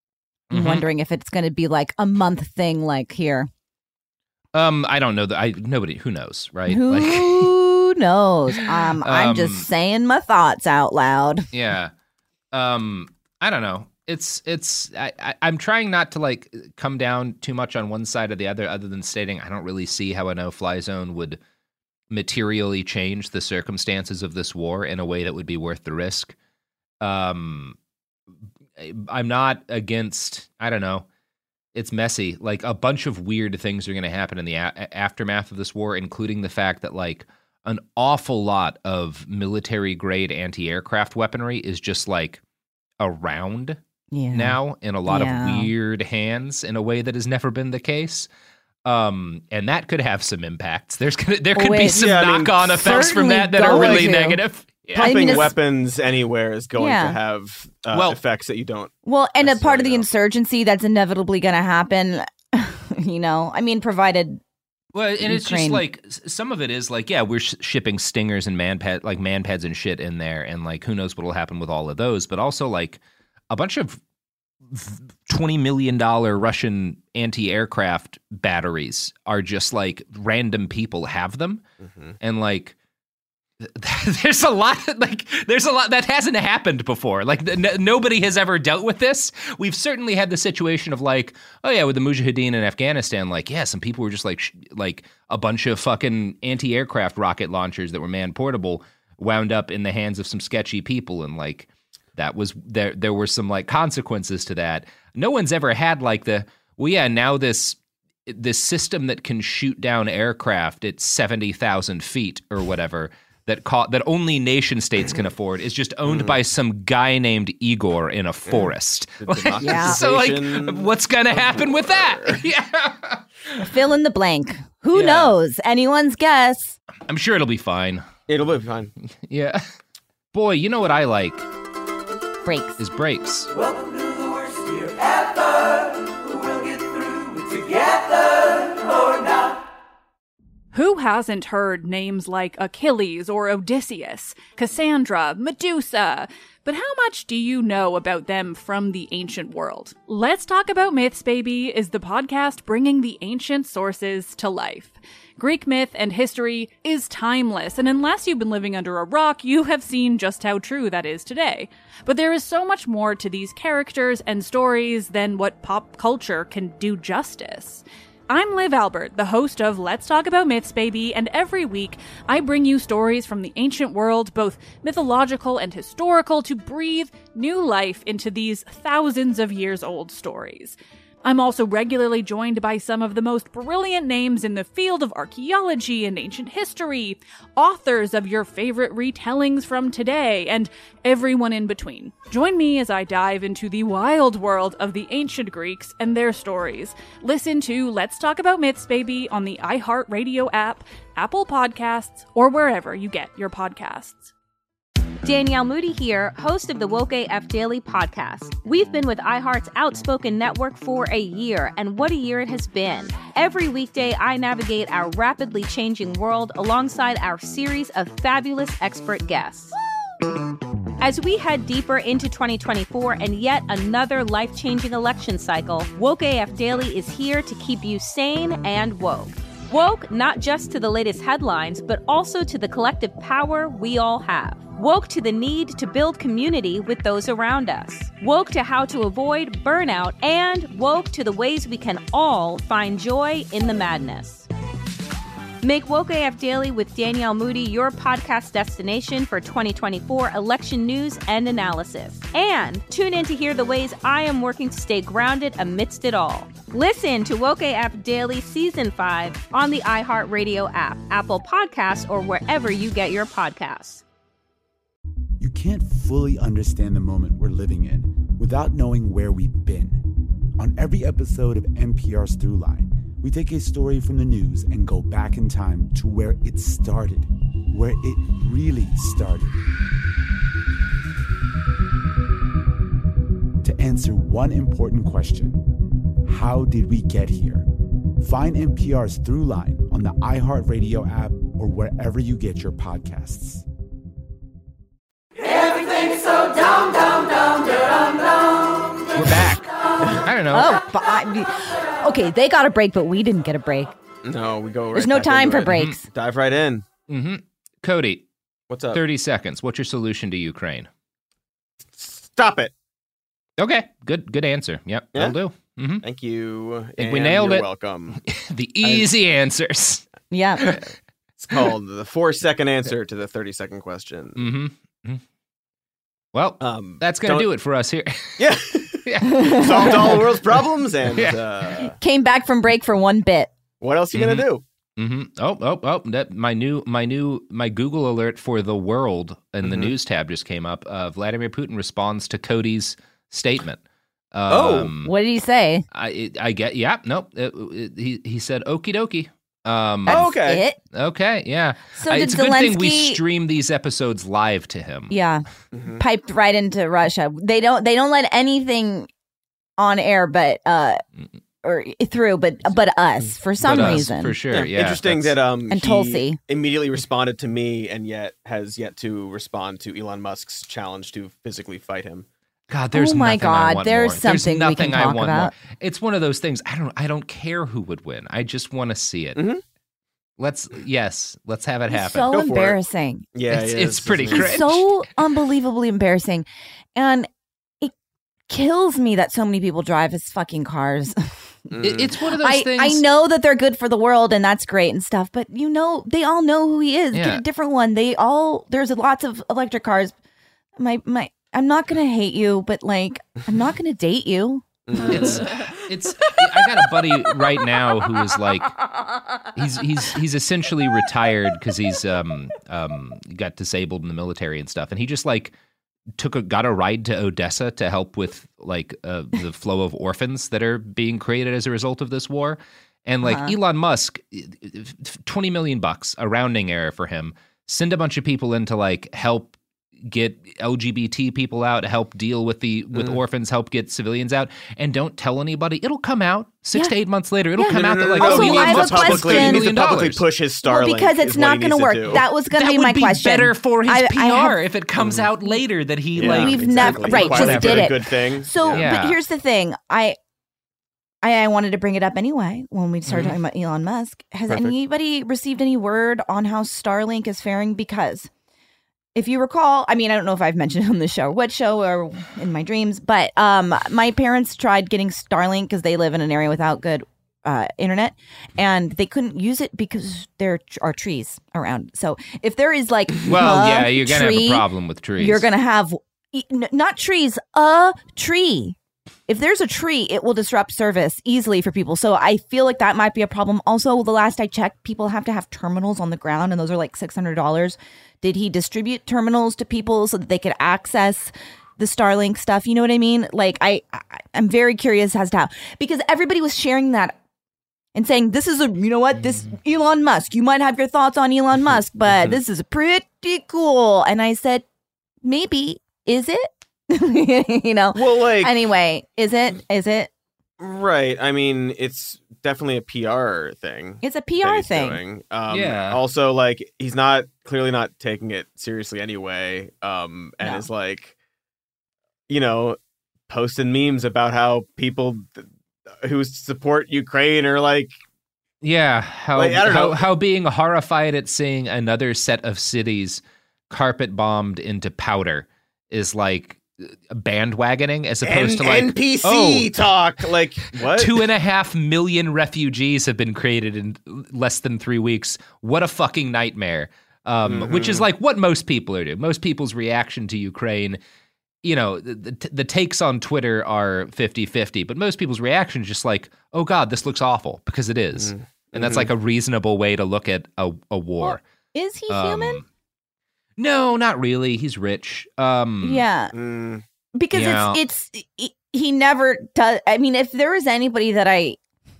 I'm Mhm. wondering if it's going to be like a month thing, like here. um, I don't know that I nobody who knows, right? Who Like, knows? Um, I'm Um, just saying my thoughts out loud. yeah. Um, I don't know. It's it's I, I I'm trying not to like come down too much on one side or the other, other than stating I don't really see how a no-fly zone would materially change the circumstances of this war in a way that would be worth the risk. Um, I'm not against. I don't know. It's messy. Like a bunch of weird things are going to happen in the a- aftermath of this war, including the fact that like an awful lot of military grade anti-aircraft weaponry is just like around Yeah. now in a lot Yeah. of weird hands in a way that has never been the case. Um, and that could have some impacts. There's gonna there could be Wait, some Yeah, I mean, knock-on effects from certainly that that are going really to. negative. Yeah. I mean, Pumping it's- weapons anywhere is going Yeah. to have uh, Well- effects that you don't. Well, and a part of the Necessarily, no. insurgency that's inevitably going to happen. You know, I mean, provided Well, and it's just Ukraine. like s- some of it is like, yeah, we're sh- shipping stingers and manpad like manpads and shit in there, and like who knows what will happen with all of those. But also like a bunch of twenty million dollar Russian anti-aircraft batteries are just like random people have them, Mhm. and like there's a lot like there's a lot that hasn't happened before. Like n- nobody has ever dealt with this. We've certainly had the situation of like, oh yeah, with the Mujahideen in Afghanistan, like yeah, some people were just like sh- like a bunch of fucking anti-aircraft rocket launchers that were man portable wound up in the hands of some sketchy people, and like that was there there were some like consequences to that. No one's ever had like the well yeah, now this this system that can shoot down aircraft at seventy thousand feet or whatever that co- that only nation states can afford is just owned by some guy named Igor in a forest. The Yeah. So like democratization what's going to of happen with that? war. Yeah. fill in the blank. Who Yeah. knows? Anyone's guess. I'm sure it'll be fine. It'll be fine. Yeah. Boy, you know what I like Breaks. is breaks. Welcome to the worst year ever. We'll get through it together or not. Who hasn't heard names like Achilles or Odysseus, Cassandra, Medusa? But how much do you know about them from the ancient world? Let's Talk About Myths, Baby is the podcast bringing the ancient sources to life. Greek myth and history is timeless, and unless you've been living under a rock, you have seen just how true that is today. But there is so much more to these characters and stories than what pop culture can do justice. I'm Liv Albert, the host of Let's Talk About Myths, Baby, and every week I bring you stories from the ancient world, both mythological and historical, to breathe new life into these thousands of years old stories. I'm also regularly joined by some of the most brilliant names in the field of archaeology and ancient history, authors of your favorite retellings from today, and everyone in between. Join me as I dive into the wild world of the ancient Greeks and their stories. Listen to Let's Talk About Myths, Baby on the iHeartRadio app, Apple Podcasts, or wherever you get your podcasts. Danielle Moody here, host of the Woke A F Daily podcast. We've been with iHeart's Outspoken Network for a year, and what a year it has been. Every weekday, I navigate our rapidly changing world alongside our series of fabulous expert guests. As we head deeper into twenty twenty-four and yet another life-changing election cycle, Woke A F Daily is here to keep you sane and woke. Woke not just to the latest headlines, but also to the collective power we all have. Woke to the need to build community with those around us. Woke to how to avoid burnout, and woke to the ways we can all find joy in the madness. Make Woke A F Daily with Danielle Moody your podcast destination for twenty twenty-four election news and analysis. And tune in to hear the ways I am working to stay grounded amidst it all. Listen to Woke A F Daily Season five on the iHeartRadio app, Apple Podcasts, or wherever you get your podcasts. You can't fully understand the moment we're living in without knowing where we've been. On every episode of N P R's Throughline, we take a story from the news and go back in time to where it started, where it really started. To answer one important question, how did we get here? Find N P R's Throughline on the iHeartRadio app or wherever you get your podcasts. Everything's so dumb, dumb, dumb, dumb, dumb. We're back. I don't know. Oh, but I, okay, they got a break, but we didn't get a break. No, we go right There's no back time into for it. breaks. Mhm. Dive right in. Mm-hmm. Cody, What's up? thirty seconds. What's your solution to Ukraine? Stop it. Okay, good good answer. Yep, Yeah? will do. Mm-hmm. Thank you. I think we and nailed you're it. welcome. The easy answers. Yeah. It's called the four-second answer to the thirty-second question. Mm-hmm. mm-hmm. Well, Um, that's going to don't- do it for us here. Yeah. Yeah. Solved all the world's problems, and Yeah. uh, Came back from break for one bit. what else are you Mhm. gonna do? Mm-hmm. Oh, oh, oh! That my new, my new, my Google alert for the world and the Mhm. news tab just came up. Uh, Vladimir Putin responds to Cody's statement. Oh. Um, What did he say? I, it, I get. Yeah, nope. It, it, he he said, "Okie dokie." Um, Oh, That's okay. it? okay, yeah. So Uh, did it's a good thing we Zelensky- stream these episodes live to him. Yeah. Mhm. Piped right into Russia. They don't they don't let anything on air but uh or through but but us for some But us, reason. for sure. Yeah, Interesting that's- that um And he Tulsi. immediately responded to me, and yet has yet to respond to Elon Musk's challenge to physically fight him. God, there's Oh my nothing I God, want there's more. something we there's can nothing I talk want about. more. It's one of those things. I don't. I don't care who would win. I just want to see it. Mhm. Let's. Yes. Let's have it It's happen. so Go for it. embarrassing. Yeah, It's- it it's is, pretty isn't it? cringe. So unbelievably embarrassing. And it kills me that so many people drive his fucking cars. It- it's one of those I, things. I know that they're good for the world and that's great and stuff, but you know, they all know who he is. Yeah. Get a different one. They all there's lots of electric cars. My my I'm not gonna hate you, but like I'm not gonna date you. It's. It's. I got a buddy right now who is like. He's he's he's essentially retired because he's um um got disabled in the military and stuff, and he just like took a got a ride to Odessa to help with like uh, the flow of orphans that are being created as a result of this war. And like Uh-huh. Elon Musk, twenty million bucks, a rounding error for him, send a bunch of people in to like help get L G B T people out, help deal with the with Mm. orphans, help get civilians out, and don't tell anybody. It'll come out six Yeah. to eight months later. It'll Yeah. come No, out no, that no, like no, oh, Also, he Elon I have needs a to Musk publicly, he question. needs to million publicly dollars. push his Well, Starlink. because it's is what not he going to needs work. do. That was going to That be would my be question. better for his I- I P have- R if it comes out later that he Yeah, like. We've exactly. never- right, Why just not did a it. good thing. So, Yeah. but here's the thing. I, I, I wanted to bring it up anyway when we started Mhm. talking about Elon Musk. Has Perfect. anybody received any word on how Starlink is faring? Because if you recall, I mean, I don't know if I've mentioned it on the show or what show or in my dreams, but um, my parents tried getting Starlink because they live in an area without good uh, internet, and they couldn't use it because there are trees around. So if there is like Well, a yeah, you're gonna tree, have a problem with trees. You're gonna have e- n- not trees, a tree. If there's a tree, it will disrupt service easily for people. So I feel like that might be a problem. Also, the last I checked, people have to have terminals on the ground, and those are like six hundred dollars. Did he distribute terminals to people so that they could access the Starlink stuff? You know what I mean? Like, I, I I'm very curious as to how, because everybody was sharing that and saying, this is a, you know what, this Elon Musk, you might have your thoughts on Elon Musk, but this is pretty cool. And I said, maybe, is it? You know? Well, like, Anyway, is it? Is it? right. I mean, it's definitely a P R thing. It's a P that R he's thing. doing. Um, Yeah. Also, like, he's not clearly not taking it seriously anyway. Um, and No. is like, you know, posting memes about how people th- who support Ukraine are like, Yeah, how Like, I don't how, know. how being horrified at seeing another set of cities carpet bombed into powder is like bandwagoning as opposed N- to like N P C oh, talk. Like, what? two and a half million refugees have been created in less than three weeks. What a fucking nightmare. Um, Which is like what most people are doing. Most people's reaction to Ukraine, you know, the, the, the takes on Twitter are fifty-fifty, but most people's reaction is just like, oh God, this looks awful, because it is. And that's like a reasonable way to look at a, a war. Is he Um, human? No, not really. He's rich. Um, Yeah. Mm, Because Yeah. it's it's he, he never does. I mean, if there is anybody that I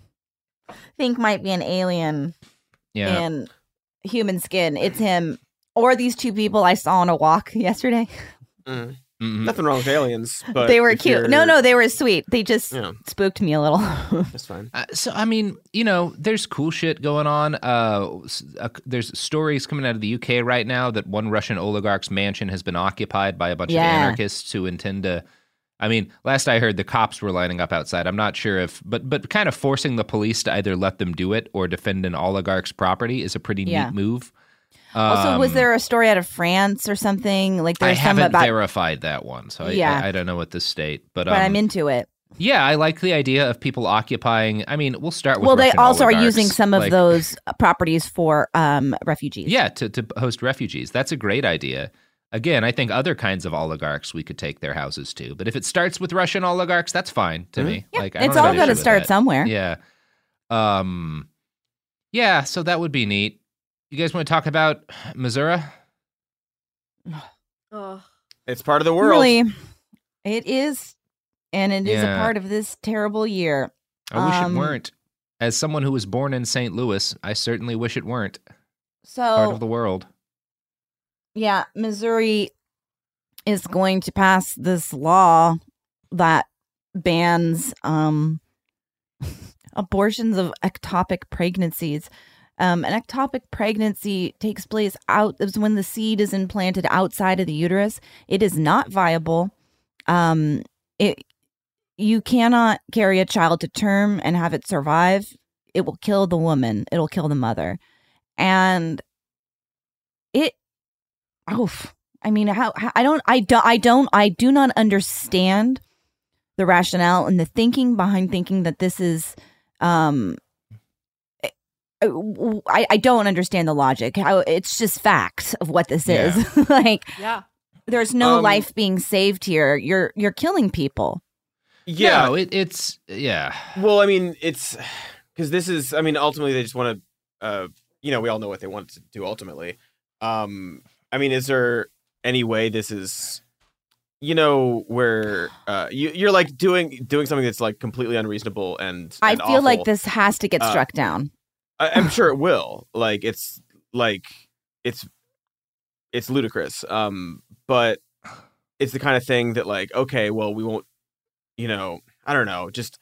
think might be an alien Yeah. in human skin, it's him or these two people I saw on a walk yesterday. mm. Mhm. Nothing wrong with aliens, but they were if cute. you're- No, no, they were sweet. They just Yeah. spooked me a little. That's fine. Uh, so I mean, you know, there's cool shit going on. Uh, s- uh, there's stories coming out of the U K right now that one Russian oligarch's mansion has been occupied by a bunch Yeah. of anarchists who intend to. I mean, last I heard, the cops were lining up outside. I'm not sure if, but but kind of forcing the police to either let them do it or defend an oligarch's property is a pretty Yeah. neat move. Also, was Um, there a story out of France or something? Like I there's some haven't about, verified that one, so I, Yeah. I, I don't know what the state. But, but um, I'm into it. yeah, I like the idea of people occupying. I mean, we'll start with. Well, they Russian also are oligarchs, using some of like- those properties for um, refugees. Yeah, to, to host refugees. That's a great idea. Again, I think other kinds of oligarchs we could take their houses to. But if it starts with Russian oligarchs, that's fine to me. Yeah, Like, I it's don't have all an got to issue with start that. somewhere. Yeah. Um. Yeah. So that would be neat. You guys want to talk about Missouri? Ugh. It's part of the world. Really, it is, and it is a Yeah. part of this terrible year. I wish Um, it weren't. As someone who was born in Saint Louis, I certainly wish it weren't part So, of the world. yeah, Missouri is going to pass this law that bans um, abortions of ectopic pregnancies. Um, an ectopic pregnancy takes place out is when the seed is implanted outside of the uterus. It is not viable. Um, it you cannot carry a child to term and have it survive. It will kill the woman. It'll kill the mother, and it. Oof. I mean, how, how I don't, I don't, I don't, I do not understand the rationale and the thinking behind thinking that this is. Um, I, I don't understand the logic. How it's just facts of what this is. Like, Yeah. there's no Um, life being saved here. You're you're killing people. Yeah. No, it, it's yeah. Well, I mean, it's because this is. I mean, ultimately, they just want to. Uh, you know, we all know what they want to do. Ultimately, um, I mean, is there any way this is, you know, where uh, you, you're like doing doing something that's like completely unreasonable and, I and feel like awful? this has to get Uh, struck down. I, I'm sure it will. Like, it's like it's it's ludicrous. Um, but it's the kind of thing that like, okay, well, we won't, you know, I don't know, just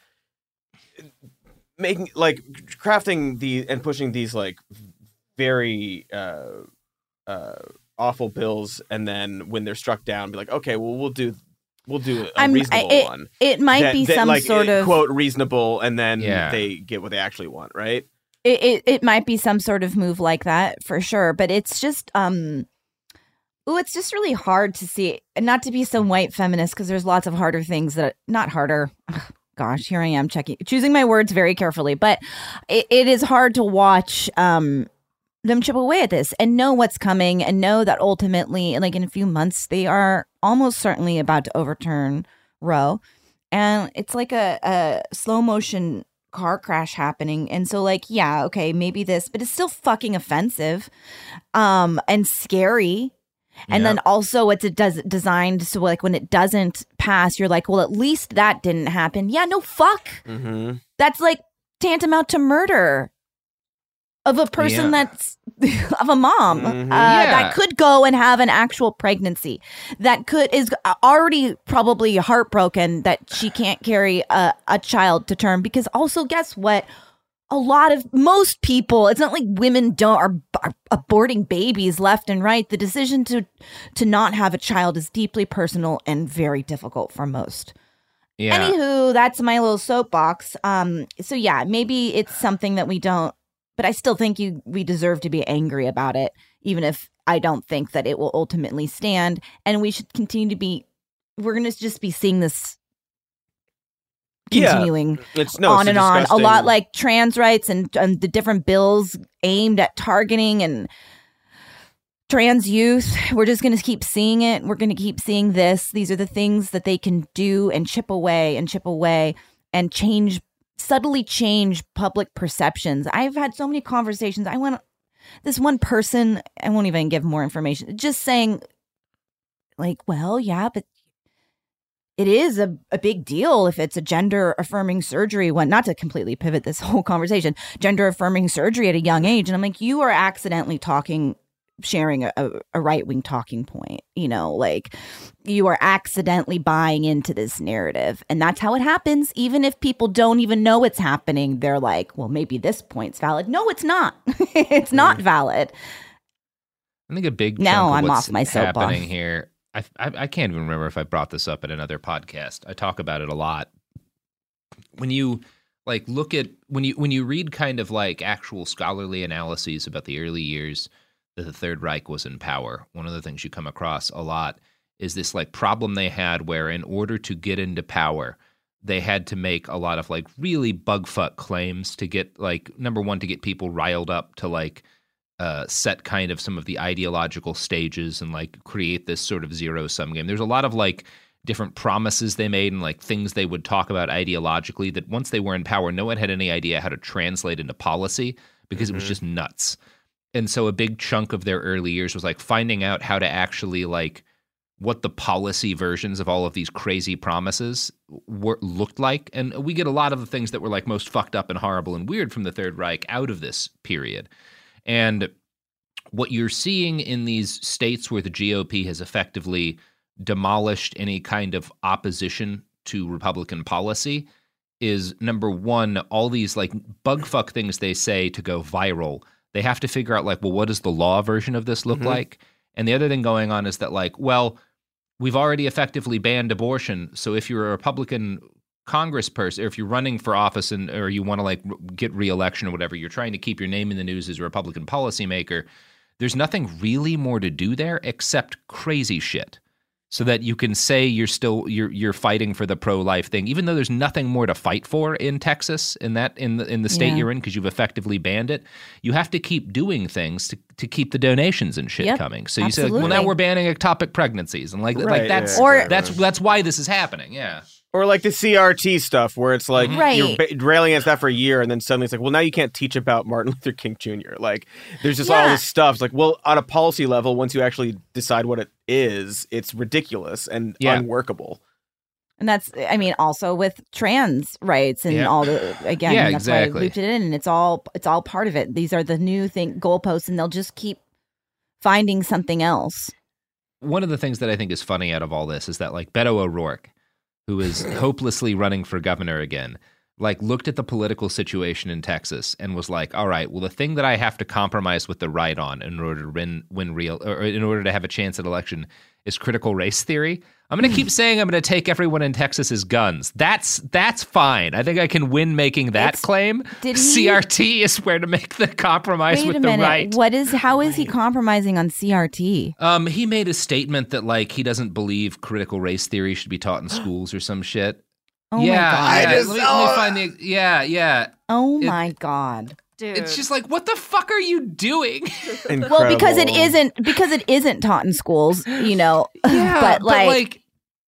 making like crafting the and pushing these like very uh, uh, awful bills, and then when they're struck down, be like, okay, well, we'll do we'll do a I'm, reasonable I, it, one. It might that, be that, some like, sort it, of quote reasonable, and then Yeah. they get what they actually want, right? It, it it might be some sort of move like that for sure, but it's just um, oh, it's just really hard to see. And not to be some white feminist, because there's lots of harder things that not harder. Ugh, gosh, here I am checking, choosing my words very carefully, but it, it is hard to watch um them chip away at this and know what's coming and know that ultimately, like in a few months, they are almost certainly about to overturn Roe, and it's like a, a slow motion car crash happening. And so like, yeah, okay, maybe this, but it's still fucking offensive um and scary. And Yeah. then also it's a does designed so like when it doesn't pass, you're like, well, at least that didn't happen. Yeah, no, fuck. Mm-hmm. That's like tantamount to murder of a person Yeah. that's of a mom Mhm. uh, Yeah. that could go and have an actual pregnancy, that could is already probably heartbroken that she can't carry a, a child to term, because also guess what, a lot of most people, it's not like women don't are, are aborting babies left and right. The decision to to not have a child is deeply personal and very difficult for most. Yeah. Anywho, that's my little soapbox. Um, so yeah, maybe it's something that we don't, but I still think you we deserve to be angry about it, even if I don't think that it will ultimately stand. And we should continue to be. We're going to just be seeing this Yeah. continuing It's no, on it's and on. A disgusting- lot like trans rights and, and the different bills aimed at targeting and trans youth. We're just going to keep seeing it. We're going to keep seeing this. These are the things that they can do and chip away and chip away and change, subtly change public perceptions. I've had so many conversations. I went, this one person, I won't even give more information, just saying like, well, yeah, but it is a, a big deal if it's a gender affirming surgery, when not to completely pivot this whole conversation, gender affirming surgery at a young age. And I'm like, you are accidentally talking, sharing a, a, a right wing talking point, you know, like you are accidentally buying into this narrative. And that's how it happens. Even if people don't even know it's happening, they're like, well, maybe this point's valid. No, it's not. It's not valid. I think a big Now chunk of I'm what's off my soapbox. happening here. I, I I can't even remember if I brought this up in another podcast. I talk about it a lot. When you like look at when you when you read kind of like actual scholarly analyses about the early years that the Third Reich was in power, one of the things you come across a lot is this like problem they had where in order to get into power, they had to make a lot of like really bugfuck claims to get like number one to get people riled up to like Uh, set kind of some of the ideological stages and like create this sort of zero sum game. There's a lot of like different promises they made and like things they would talk about ideologically that once they were in power, no one had any idea how to translate into policy because it was just nuts. And so a big chunk of their early years was like finding out how to actually like what the policy versions of all of these crazy promises were looked like. And we get a lot of the things that were like most fucked up and horrible and weird from the Third Reich out of this period. And what you're seeing in these states where the G O P has effectively demolished any kind of opposition to Republican policy is, number one, all these like bugfuck things they say to go viral. They have to figure out like, well, what does the law version of this look Mhm. like? And the other thing going on is that like, well, we've already effectively banned abortion. So if you're a Republican congressperson, or if you're running for office and or you want to like get reelection or whatever, you're trying to keep your name in the news as a Republican policymaker, there's nothing really more to do there except crazy shit. So that you can say you're still you're you're fighting for the pro-life thing, even though there's nothing more to fight for in Texas, in that in the in the state Yeah. you're in, because you've effectively banned it. You have to keep doing things to, to keep the donations and shit Yep, coming. So you say, like, well, now absolutely. we're banning ectopic pregnancies, and like Right, like that's yeah, Or- exactly. that's that's why this is happening. Yeah. Or like the C R T stuff where it's like Right. you're ba- railing against that for a year and then suddenly it's like, well, now you can't teach about Martin Luther King Junior Like there's just all Yeah. this stuff. It's like, well, on a policy level, once you actually decide what it is, it's ridiculous and Yeah. unworkable. And that's, I mean, also with trans rights and Yeah. all the, again, Yeah, that's why I exactly. looped it in, and it's all, it's all part of it. These are the new thing, goalposts, and they'll just keep finding something else. One of the things that I think is funny out of all this is that like Beto O'Rourke, who is hopelessly running for governor again, like looked at the political situation in Texas and was like, all right, well, the thing that I have to compromise with the right on in order to win, win real, or in order to have a chance at election is critical race theory. I'm going to keep saying I'm going to take everyone in Texas's guns. That's that's fine. I think I can win making that It's- claim. did he- C R T is where to make the compromise Wait with a the minute. right. What is? How is he compromising on C R T? Um, he made a statement that like he doesn't believe critical race theory should be taught in schools or some shit. Oh yeah, my god! I yeah. just- let, me, let me find the. Yeah, yeah. Oh it- my god! Dude. It's just like, what the fuck are you doing? Well, because it Incredible. isn't because it isn't taught in schools, you know. Yeah, but like,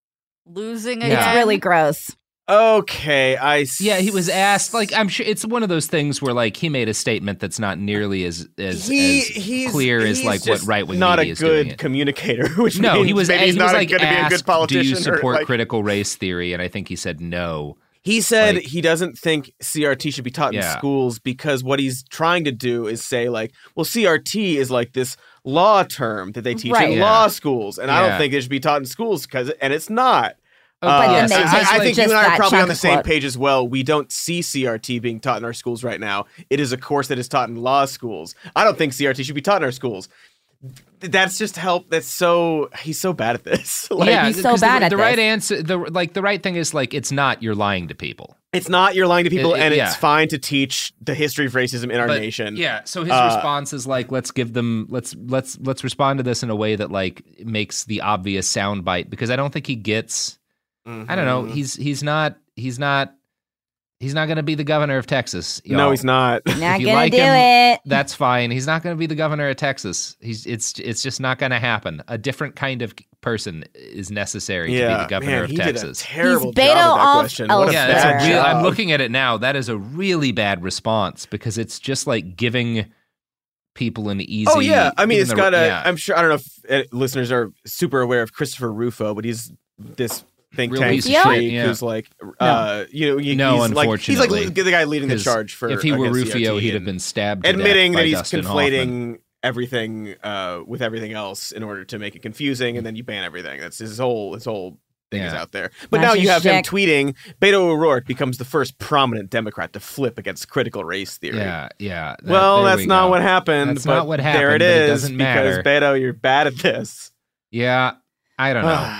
losing Yeah. again. it's really gross. Okay, I. s- yeah, he was asked. Like, I'm sure it's one of those things where like he made a statement that's not nearly as as, He, as he's, clear as he's like what just right wing not media a is doing good it. communicator. Which No, means he was. maybe He he's was not like going to be a asked, good "Do politician. you or, support like- critical race theory?" And I think he said no. He said Like- he doesn't think C R T should be taught in Yeah. schools because what he's trying to do is say like, well, C R T is like this law term that they teach Right. in Yeah. law schools, and I Yeah. don't think it should be taught in schools because, and it's not. Oh, Uh, But then yes, they I- it's take I, like- think just you and I are that probably on chunk the of same quote. page as well. We don't see C R T being taught in our schools right now. It is a course that is taught in law schools. I don't think C R T should be taught in our schools. That's just help. That's so he's so bad at this. like, yeah, he's so 'cause the- bad the, at right this. answer. The like the right thing is like it's not you're lying to people. It's not you're lying to people, It- it- and yeah. it's fine to teach the history of racism in our But, nation. Yeah. So his Uh, response is like, let's give them, let's let's let's respond to this in a way that like makes the obvious soundbite because I don't think he gets. I don't know. Mhm. He's he's not he's not he's not going to be the governor of Texas. No, y'all. he's not. Not you gonna like do him, it. That's fine. He's not going to be the governor of Texas. He's it's it's just not going to happen. A different kind of person is necessary to be Yeah, the governor man, of he Texas. did a terrible He's job Beto at that off question. What a Yeah, elsewhere. that's bad a real, I'm job. looking at it now. That is a really bad response because it's just like giving people an easy. Oh yeah, I mean giving it's the- got a. yeah. I'm sure I don't know if uh, listeners are super aware of Christopher Rufo, but he's this think Real tank piece of shit, freak yeah. who's like, uh, you know, he, No, he's like he's like unfortunately. the guy leading the 'Cause charge for. if he were against Rufio, C R T he'd have and been stabbed. To admitting death that by he's Dustin conflating Hoffman. everything uh, with everything else in order to make it confusing, and then you ban everything. That's his whole his whole thing is Yeah. out there. But That's now you his have him shtick. tweeting. Beto O'Rourke becomes the first prominent Democrat to flip against critical race theory. Yeah, yeah. that- Well, there that's we not go. what happened. That's but not what There happened, it but it is doesn't because matter. Beto, you're bad at this. Yeah, I don't know.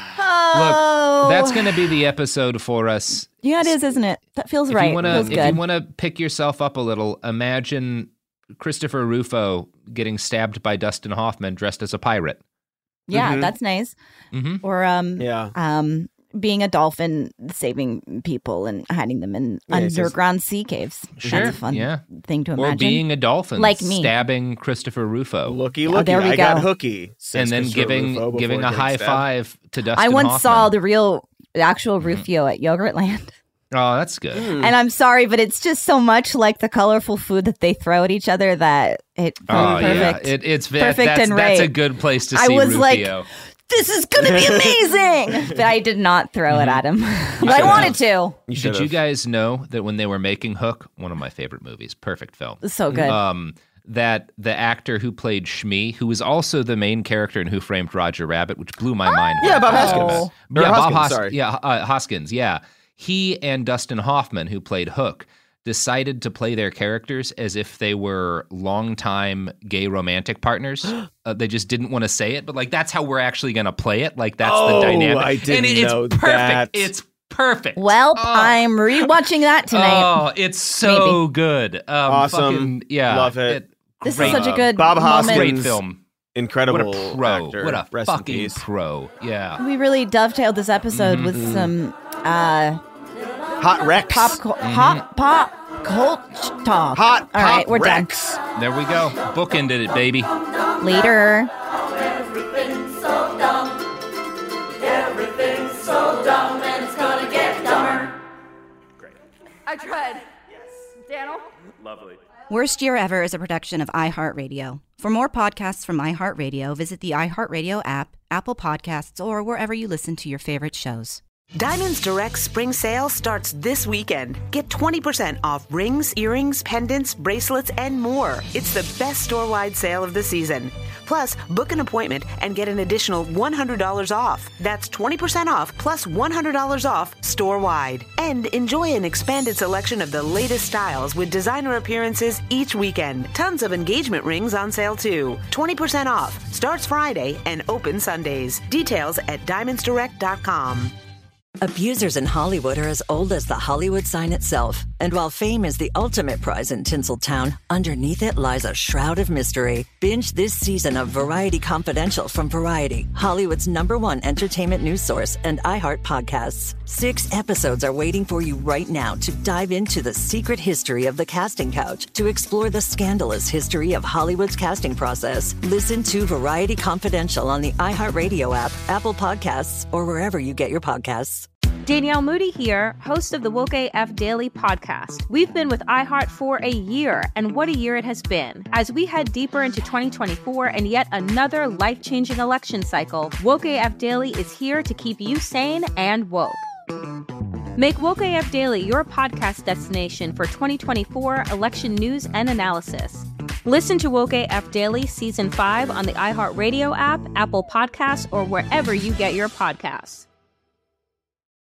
Oh, That's going to be the episode for us. yeah, it is, isn't it? That feels If right. you want to, feels if good. you want to pick yourself up a little, imagine Christopher Rufo getting stabbed by Dustin Hoffman dressed as a pirate. yeah, Mhm. that's nice. Mm-hmm. Or um, Yeah. um, being a dolphin, saving people and hiding them in Yeah, he says- underground sea caves. Sure, That's a fun yeah. thing to Or imagine. being a dolphin, Like me. stabbing Christopher Rufo, Looky, Yeah, looky, there we I got go. hooky. says and then Christopher giving Rufo giving before a getting high stabbed. five to Dustin I once Hoffman. saw the real, the actual Mm-hmm. Rufio at Yogurtland. Oh, that's good. Hmm. And I'm sorry, but it's just so much like the colorful food that they throw at each other that it Oh felt perfect. yeah, it, it's ve- Perfect that's, and that's a right. good place to I see was like, Rufio. This is going to be amazing. But I did not throw it at him. but I should wanted to. You Did should've. you guys know that when they were making Hook, one of my favorite movies, perfect film, It's so good. um, that the actor who played Shmi, who was also the main character in Who Framed Roger Rabbit, which blew my mind. Yeah, Bob Oh. Hoskins. Or Yeah, Bob Hoskins, Hos- sorry. Yeah, uh, Hoskins. Yeah, he and Dustin Hoffman, who played Hook, decided to play their characters as if they were longtime gay romantic partners. uh, they just didn't want to say it, but like that's how we're actually going to play it. Like that's Oh, the dynamic. I didn't and it, know it's perfect. that. It's perfect. well, Oh. I'm rewatching that tonight. Oh, it's so good. Um, Awesome. fucking- yeah, Love it. This is great, such a good Bob moment. Hoskins. great film. Incredible What a pro. actor. What a Rest in fucking peace. pro. Yeah. We really dovetailed this episode Mm-hmm. with some uh, Hot Rex. pop, co- hot pop cult talk. Hot All Pop right, we're Rex. There we go. Bookended it, baby. done. Later. Everything's so dumb. Everything's so dumb, and it's gonna get dumber. I tried. Daniel? Worst Year Ever is a production of iHeartRadio. For more podcasts from iHeartRadio, visit the iHeartRadio app, Apple Podcasts, or wherever you listen to your favorite shows. Diamonds Direct Spring Sale starts this weekend. Get twenty percent off rings, earrings, pendants, bracelets, and more. It's the best store-wide sale of the season. Plus, book an appointment and get an additional one hundred dollars off. That's twenty percent off plus one hundred dollars off store-wide. And enjoy an expanded selection of the latest styles with designer appearances each weekend. Tons of engagement rings on sale too. twenty percent off. Starts Friday and open Sundays. Details at diamonds direct dot com. Abusers in Hollywood are as old as the Hollywood sign itself. And while fame is the ultimate prize in Tinseltown, underneath it lies a shroud of mystery. Binge this season of Variety Confidential from Variety, Hollywood's number one entertainment news source, and iHeart Podcasts. Six episodes are waiting for you right now to dive into the secret history of the casting couch, to explore the scandalous history of Hollywood's casting process. Listen to Variety Confidential on the iHeartRadio app, Apple Podcasts, or wherever you get your podcasts. Danielle Moody here, host of the Woke A F Daily podcast. We've been with iHeart for a year, and what a year it has been. As we head deeper into twenty twenty-four and yet another life-changing election cycle, Woke A F Daily is here to keep you sane and woke. Make Woke A F Daily your podcast destination for twenty twenty-four election news and analysis. Listen to Woke A F Daily Season five on the iHeartRadio app, Apple Podcasts, or wherever you get your podcasts.